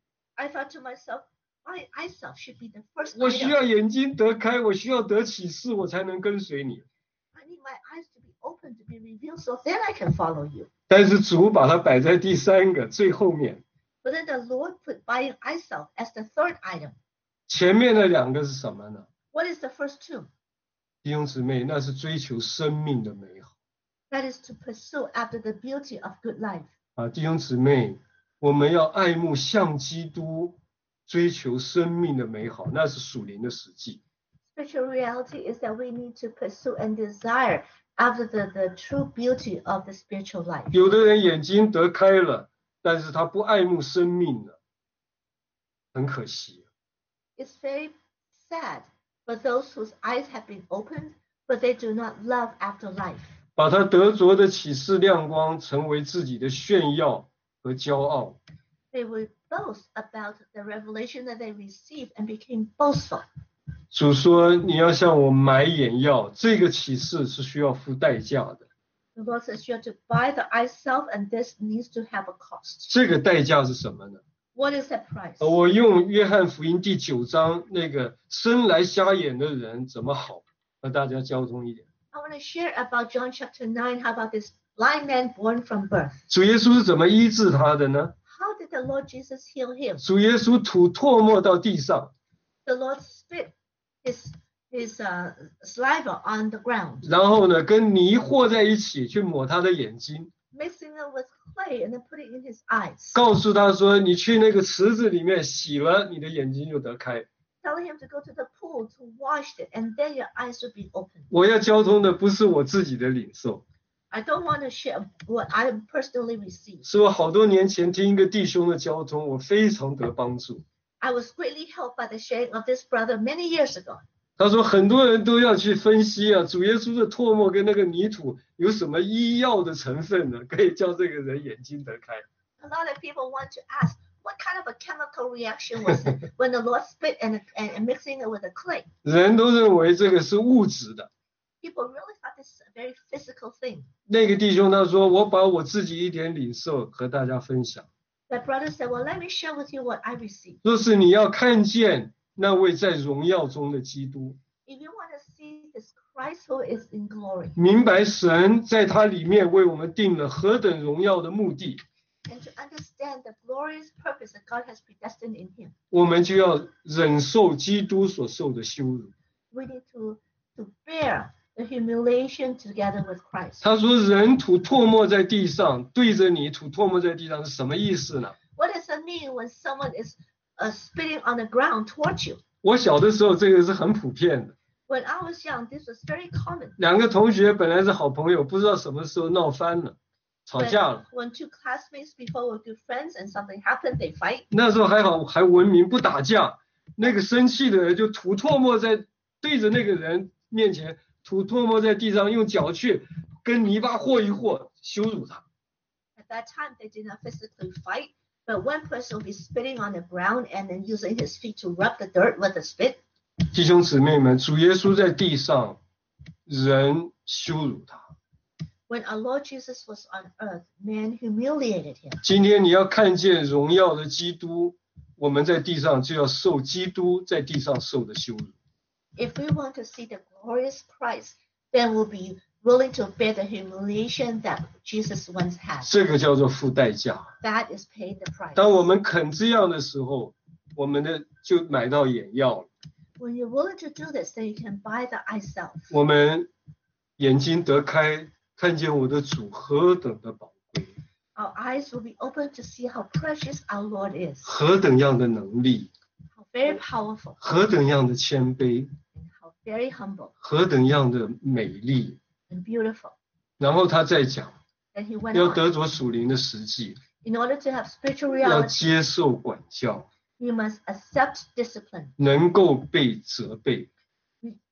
I thought to myself, my eye salve should be the first 我需 item. 要眼睛得开，我需要得启示，我才能跟随你。 I need my eyes to be open, to be revealed, so then I can follow you. 但是主把它摆在第三个最后面， But then the Lord put buying eye salve as the third item. 前面的两个是什么呢？ What is the first two? 弟兄姊妹，那是追求生命的美好 That is to pursue after the beauty of good life. 啊！弟兄姊妹，我们要爱慕像基督，追求生命的美好，那是属灵的实际。 Spiritual reality is that we need to pursue and desire after the, the true beauty of the spiritual life. 有的人眼睛得开了，但是他不爱慕生命了，很可惜。 It's very sad for those whose eyes have been opened, but they do not love after life. 把他得着的启示亮光成为自己的炫耀和骄傲。 They will boast about the revelation that they received and became boastful. 主说：“你要向我买眼药，这个启示是需要付代价的。 The Lord says you have to buy the eye salve, and this needs to have a cost. 这个代价是什么呢？ What is that price? 呃我用约翰福音第九章那个生来瞎眼的人怎么好，和大家交通一点。 I want to share about John chapter nine. How about this blind man born from birth? 主耶稣是怎么医治他的呢？ How did the Lord Jesus heal him? 主耶稣吐唾沫到地上， The Lord spit his his uh, saliva on the ground, 然后呢，跟泥和在一起去抹他的眼睛， mixing it with clay and then putting it in his eyes, 告诉他说：“你去那个池子里面洗了，你的眼睛就得开。” telling him to go to the pool to wash it, and then your eyes will be open. 我要交通的不是我自己的领受， I don't want to share what I personally received. 是我好多年前听一个弟兄的交通，我非常得帮助。 I was greatly helped by the sharing of this brother many years ago. 他说很多人都要去分析啊，主耶稣的唾沫跟那个泥土有什么医药的成分呢？可以叫这个人眼睛得开。 A lot of people want to ask, what kind of a chemical reaction was it when the Lord spit and, and, and mixing it with the clay? 人都认为这个是物质的。 People really thought this is a very physical thing. 那个弟兄他说，我把我自己一点领受和大家分享。 That brother said, well, let me share with you what I received. 若是你要看见那位在荣耀中的基督， If you want to see this Christ who is in glory, 明白神在他里面为我们定了何等荣耀的目的， and to understand the glorious purpose that God has predestined in him, 我们就要忍受基督所受的羞辱。 we need to, to bear the humiliation together with Christ. 他说：“人吐唾沫在地上，对着你吐唾沫在地上是什么意思呢？” What does it mean when someone is uh, spitting on the ground towards you? 我小的时候，这个是很普遍的。 When I was young, this was very common. 两个同学本来是好朋友，不知道什么时候闹翻了，吵 When, 架了。 when two classmates before were good friends and something happened, they fight. 那时候还好，还文明，不打架。那个生气的人就吐唾沫在对着那个人面前，吐唾沫在地上，用脚去跟泥巴和一和，羞辱他。 At that time, they did not physically fight, but one person would be spitting on the ground and then using his feet to rub the dirt with the spit. 弟兄姊妹们，主耶稣在地上，人羞辱他。 When our Lord Jesus was on earth, man humiliated him. 今天你要看见荣耀的基督，我们在地上就要受基督在地上受的羞辱。 If we want to see the glorious Christ, then we'll be willing to bear the humiliation that Jesus once had. 这个叫做付代价。 That is paid the price. 当我们肯这样的时候，我们的就买到眼药了。 When you're willing to do this, then you can buy the eye salve. 我们眼睛得开，看见我的主何等的宝贵， Our eyes will be open to see how precious our Lord is, 何等样的能力， how very powerful, 何等样的谦卑， and how very humble 何等样的美丽。 and beautiful. 然后他再讲， Then he went 要 on. 得着属灵的实际， In order to have spiritual 要 reality, 接受管教， you must accept discipline. 能够被责备。 You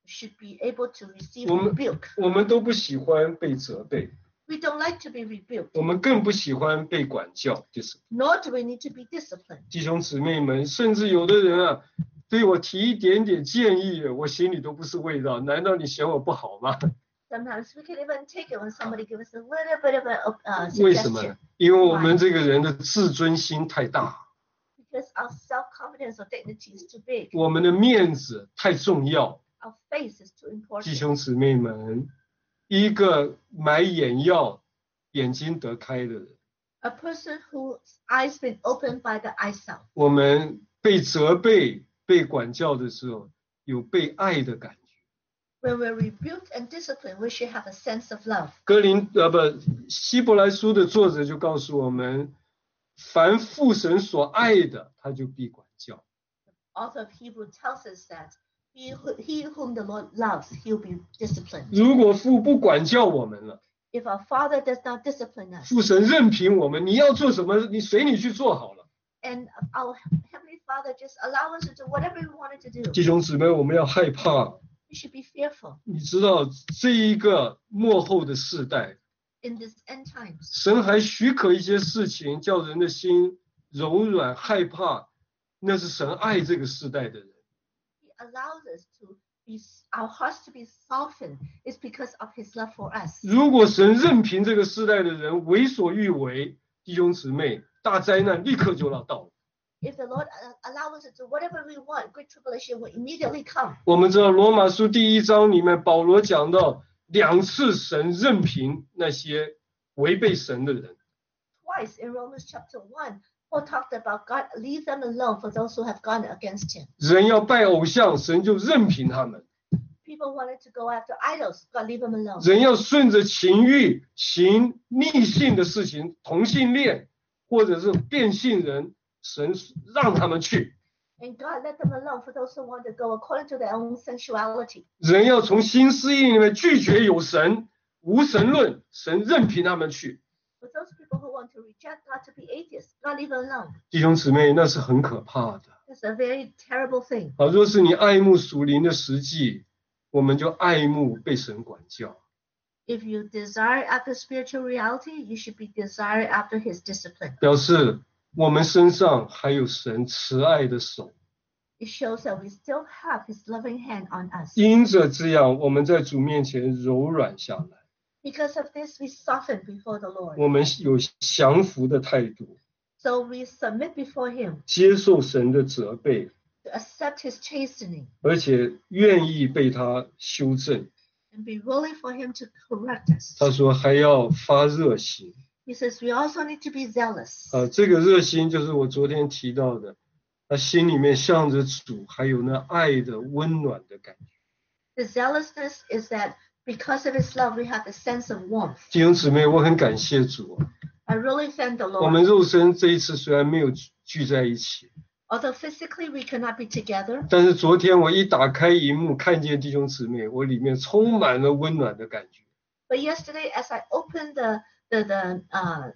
should be able to receive 我们 rebuke. 我们都不喜欢被责备， We don't like to be rebuked, 我们更不喜欢被管教。就是 nor do we need to be disciplined. 弟兄姊妹们，甚至有的人啊，对我提一点点建议，我心里都不是味道。难道你嫌我不好吗？ Sometimes we can even take it when somebody gives us a little bit of a uh, 为什么 suggestion. 呢？因为我们这个人的自尊心太大， Because our self-confidence or dignity is too big. 我们的面子太重要。 Our face is too 弟 important. 兄姊妹们，一个买眼药眼睛得开的人， A person whose eyes been opened by the eye salve. 我们被责备、被管教的时候，有被爱的感觉。 When we're rebuked and disciplined, we should have a sense of love. 哥林呃不，希伯来书的作者就告诉我们，凡父神所爱的，他就必管教。 Author of Hebrew tells us that he, who, he whom the Lord loves, he'll be disciplined. 如果父不管教我们了， If our Father does not discipline us, 父神任凭我们，你要做什么，你随你去做好了。 and our Heavenly Father just allow us to do whatever we wanted to do, 弟兄姊妹，我们要害怕。 we should be fearful. 你知道这一个末后的世代， In this end times, 神还许可一些事情，叫人的心柔软害怕，那是神爱这个世代的人。 He allows us to be, our hearts to be softened. It's because of His love for us. 如果神任凭这个世代的人为所欲为，弟兄姊妹，大灾难立刻就要到了。 If the Lord uh, allows us to do whatever we want, great tribulation will immediately come. 我们知道罗马书第一章里面，保罗讲到两次神任凭那些违背神的人。 Twice in Romans chapter one, Paul talked about God leave them alone for those who have gone against Him. 人要拜偶像，神就任凭他们； People wanted to go after idols, God leave them alone. 人要顺着情欲行逆性的事情，同性恋或者是变性人，神让他们去。 And God let them alone for those who want to go according to their own sensuality. 人要从新思意里面拒绝有神，无神论，神任凭他们去。 For those people who want to reject God to be atheists, God leave them alone. 弟兄姊妹，那是很可怕的。 It's a very terrible thing. 好，若是你爱慕属灵的实际，我们就爱慕被神管教。 If you desire after spiritual reality, you should be desiring after His discipline. 表示我们身上还有神慈爱的手， It shows that we still have His loving hand on us. 因着这样，我们在主面前柔软下来， Because of this, we soften before the Lord. 我们有降服的态度， So we submit before Him 接受神的责备， to accept His chastening 而且愿意被他修正。 and be willing for Him to correct us. 他说还要发热心， He says we also need to be zealous. 啊，这个热心就是我昨天提到的，他心里面向着主，还有那爱的温暖的感觉。 The zealousness is that because of His love, we have the sense of warmth. 弟兄姊妹，我很感谢主啊， I really thank the 我们 Lord. 肉身这一次虽然没有聚在一起， Although physically we cannot be together, 但是昨天我一打开荧幕，看见弟兄姊妹，我里面充满了温暖的感觉。 but yesterday as I opened the the, the uh,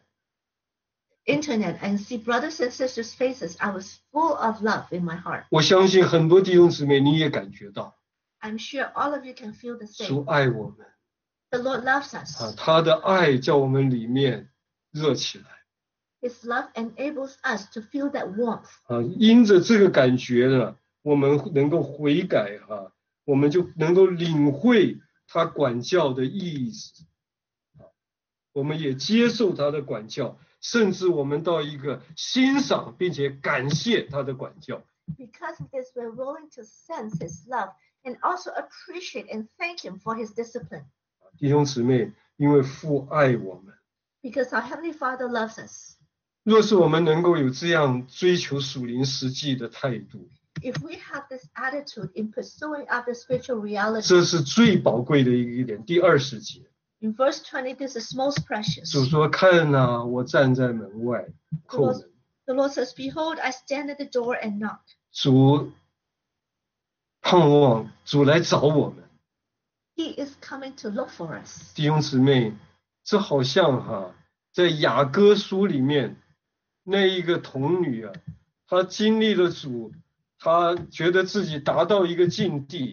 internet and see brothers and sisters' faces, I was full of love in my heart. 我相信很多弟兄姊妹你也感觉到， I'm sure all of you can feel the 主 same. 爱我们 The Lord loves us. 啊，他的爱叫我们里面热起来 His love enables us to feel that warmth. 啊，因着这个感觉呢，我们能够悔改哈、啊，我们就能够领会他管教的意思啊，我们也接受他的管教，甚至我们到一个欣赏并且感谢他的管教。 Because of this, we're willing to sense His love and also appreciate and thank Him for His discipline. 弟兄姊妹，因为父爱我们， Because our Heavenly Father loves us. 若是我们能够有这样追求属灵实际的态度， If we have this attitude in pursuing after spiritual reality, 这是最宝贵的一个点。第二十节， in verse twenty, this is most precious. 主说：“看哪，我站在门外叩门。 The Lord says, Behold, I stand at the door and knock. ” 主盼望主来找我们， He is coming to look for us. 弟兄姊妹，这好像哈，在雅歌书里面那一个童女啊，她经历了主，她觉得自己达到一个境地，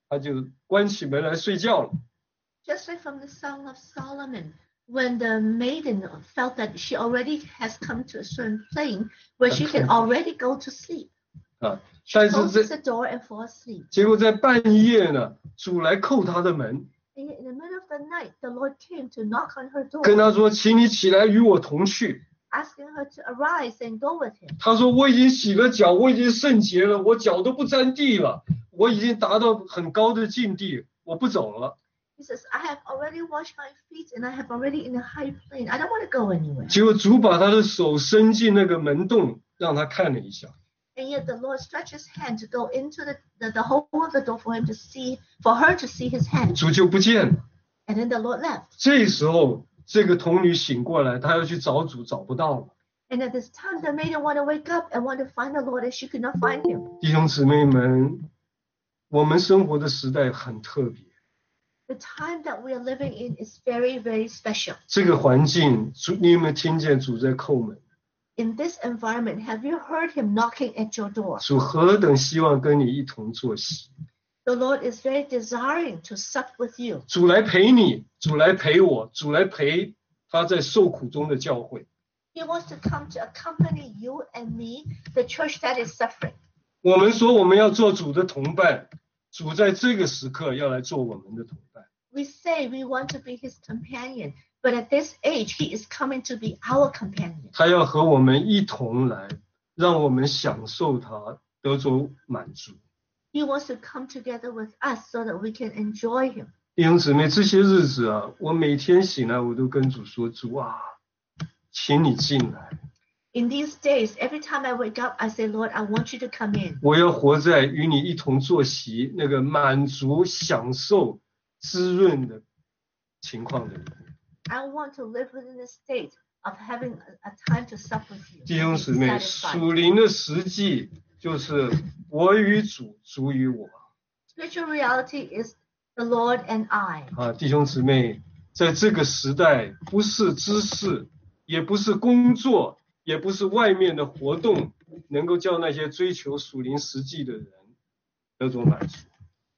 他就关起门来睡觉了。 Just like from the Song of Solomon, when the maiden felt that she already has come to a certain plane where she can already go to sleep. 啊， She 但是 closes 在 the door and falls asleep. 结果在半夜呢，主来叩他的门， And yet in the middle of the night, the Lord came to knock on her 跟 door, 他说：“请你起来与我同去。” asking her to arise and go with him. 他说：“我已经洗了脚，我已经圣洁了，我脚都不沾地了，我已经达到很高的境地，我不走了。” He says, I have already washed my feet and I have already in a high plane. I don't want to go anywhere. 结果主把他的手伸进那个门洞，让他看了一下。 And yet the Lord stretched his hand to go into the, the, the hole of the door for him to see, for her to see his hand. 主就不见了。 And then the Lord left. 这时候，这个童女醒过来，她要去找主，找不到了。 And at this time, the maiden wanted to wake up and wanted to find the Lord, and she could not find him. 弟兄姊妹们，我们生活的时代很特别。 The time that we are living in is very, very special. 这个环境，主，你有没有听见主在叩门？ In this environment, have you heard him knocking at your door? 主何等希望跟你一同坐席。 The Lord is very desiring to sup with you. 主来陪你，主来陪我，主来陪他在受苦中的教会。 He wants to come to accompany you and me, the church that is suffering. 我们说我们要做主的同伴，主在这个时刻要来做我们的同伴。 We say we want to be his companion, but at this age, he is coming to be our companion. 他要和我们一同来，让我们享受他，得着满足。 He wants to come together with us so that we can enjoy him. 弟兄姊妹，这些日子啊，我每天醒来，我都跟主说：“主啊，请你进来。 In these days, every time I wake up, I say, Lord, I want you to come in. 我要活在与你一同坐席那个满足、享受、滋润的情况的里面。” I want to live within the state of having a, a time to sup with you. 弟兄 be 姊妹， satisfied. 属灵的实际就是我与主，主与我。 Spiritual reality is the Lord and I. 啊，弟兄姊妹，在这个时代，不是知识，也不是工作，也不是外面的活动，能够叫那些追求属灵实际的人得着满足。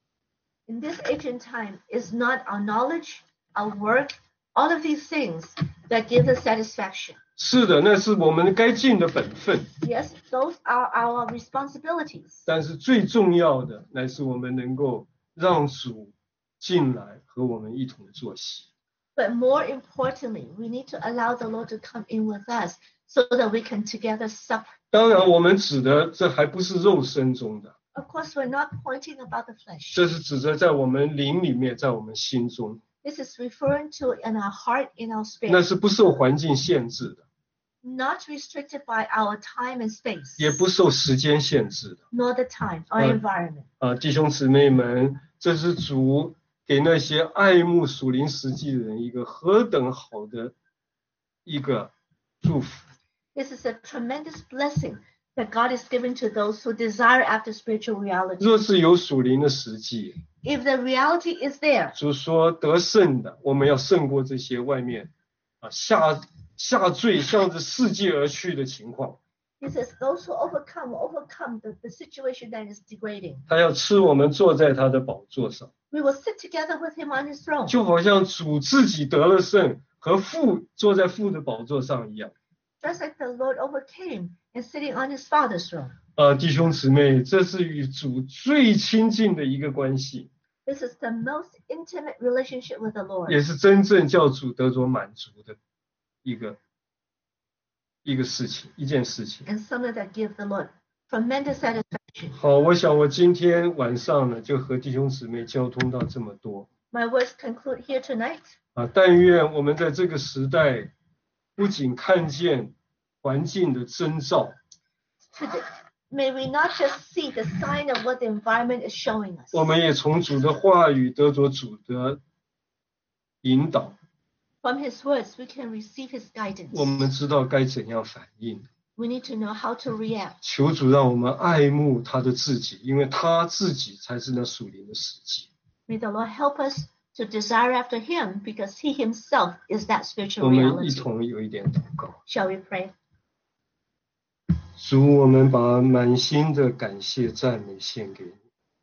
In this ancient time, is not our knowledge, our work, all of these things that give us satisfaction. 是的，那是我们该尽的本分。 Yes, those are our responsibilities. 但是最重要的，乃是我们能够让主进来和我们一同坐席。 But more importantly, we need to allow the Lord to come in with us so that we can together sup. 当然，我们指的这还不是肉身中的， Of course, we're not pointing about the flesh. 这是指着在我们灵里面，在我们心中， This is referring to in our heart, in our 那 spirit, 是不受环境限制的， not restricted by our time and space, 也不受时间限制的。 nor the time or Uh, environment. 啊，弟兄姊妹们，这是主给那些爱慕属灵实际的人一个何等好的一个祝福。 This is a tremendous blessing that God is giving to those who desire after spiritual reality. 若是有属灵的实际， If the reality is there, 主说得胜的，我们要胜过这些外面啊下下坠向着世界而去的情况。 he says, those who overcome will overcome the, the situation that is degrading. 他要吃我们坐在他的宝座上， We will sit together with him on his throne, 就好像主自己得了胜，和父坐在父的宝座上一样。 just like the Lord overcame and sitting on his Father's throne. 啊，弟兄姊妹，这是与主最亲近的一个关系， This is the most intimate relationship with the Lord. 也是真正叫主得着满足的一个一个事情，一件事情。 And something that gives the Lord tremendous satisfaction. 好，我想我今天晚上呢，就和弟兄姊妹交通到这么多 My words conclude here tonight. 啊。但愿我们在这个时代，不仅看见环境的征兆， Today, may we not just see the sign of what the environment is showing us. 我们也从主的话语得着主的引导， From his words, we can receive his guidance. 我们知道该怎样反应。 We need to know how to react. 求主让我们爱慕他的自己，因为他自己才是那属灵的实际。 May the Lord help us to desire after him because he himself is that 我 spiritual 们一 reality. 同有一点祷告。 Shall we pray? 主，我们把满心的感谢赞美献给你。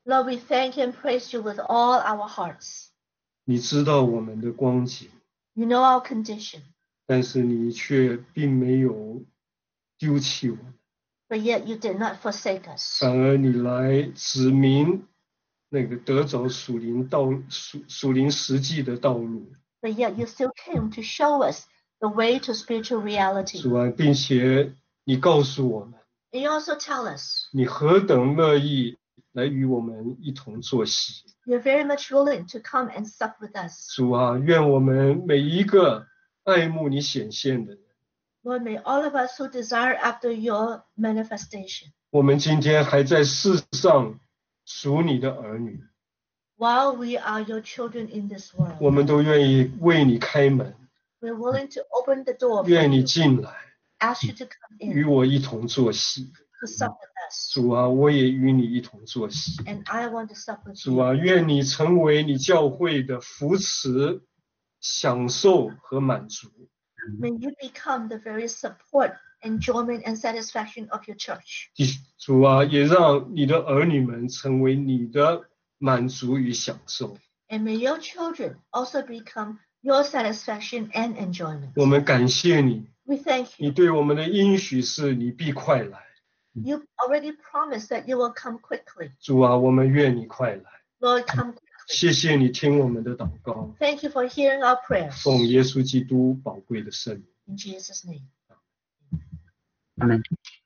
Lord, we thank you and praise you with all our hearts. 你知道我们的光景， You know our condition, 但是你却并没有丢弃我们， but yet you did not forsake us. 反而你来指明那个得着属灵道属属灵实际的道路， But yet you still came to show us the way to spiritual reality. 主啊，并且你告诉我们， And you also tell us 你何等乐意来与我们一同作喜。 you're very much willing to come and sup with us. 主啊，愿我们每一个爱慕你显现的人， Lord, may all of us who desire after your manifestation, 我们今天还在世上属你的儿女， while we are your children in this 我 world, 们都愿意为你开门， we're willing to open the door for 愿你 you, 进来， ask you to come 与 in 我一同作喜。 to sup with us. 主啊，我也与你一同作喜。 And I want to sup with 主 you. 啊，愿你成为你教会的扶持、享受和满足。 May you become the very support, enjoyment, and satisfaction of your church. 主啊，也让你的儿女们成为你的满足与享受。 And may your children also become your satisfaction and enjoyment. 我们感谢你， We thank 你 you. 对我们的应许是你必快来。 You already promised that you will come quickly. 主啊，我们愿你快来。 Lord, come quickly. 谢谢你听我们的祷告， Thank you for hearing our prayers. 奉耶稣基督宝贵的圣名。 In Jesus' name. Amen.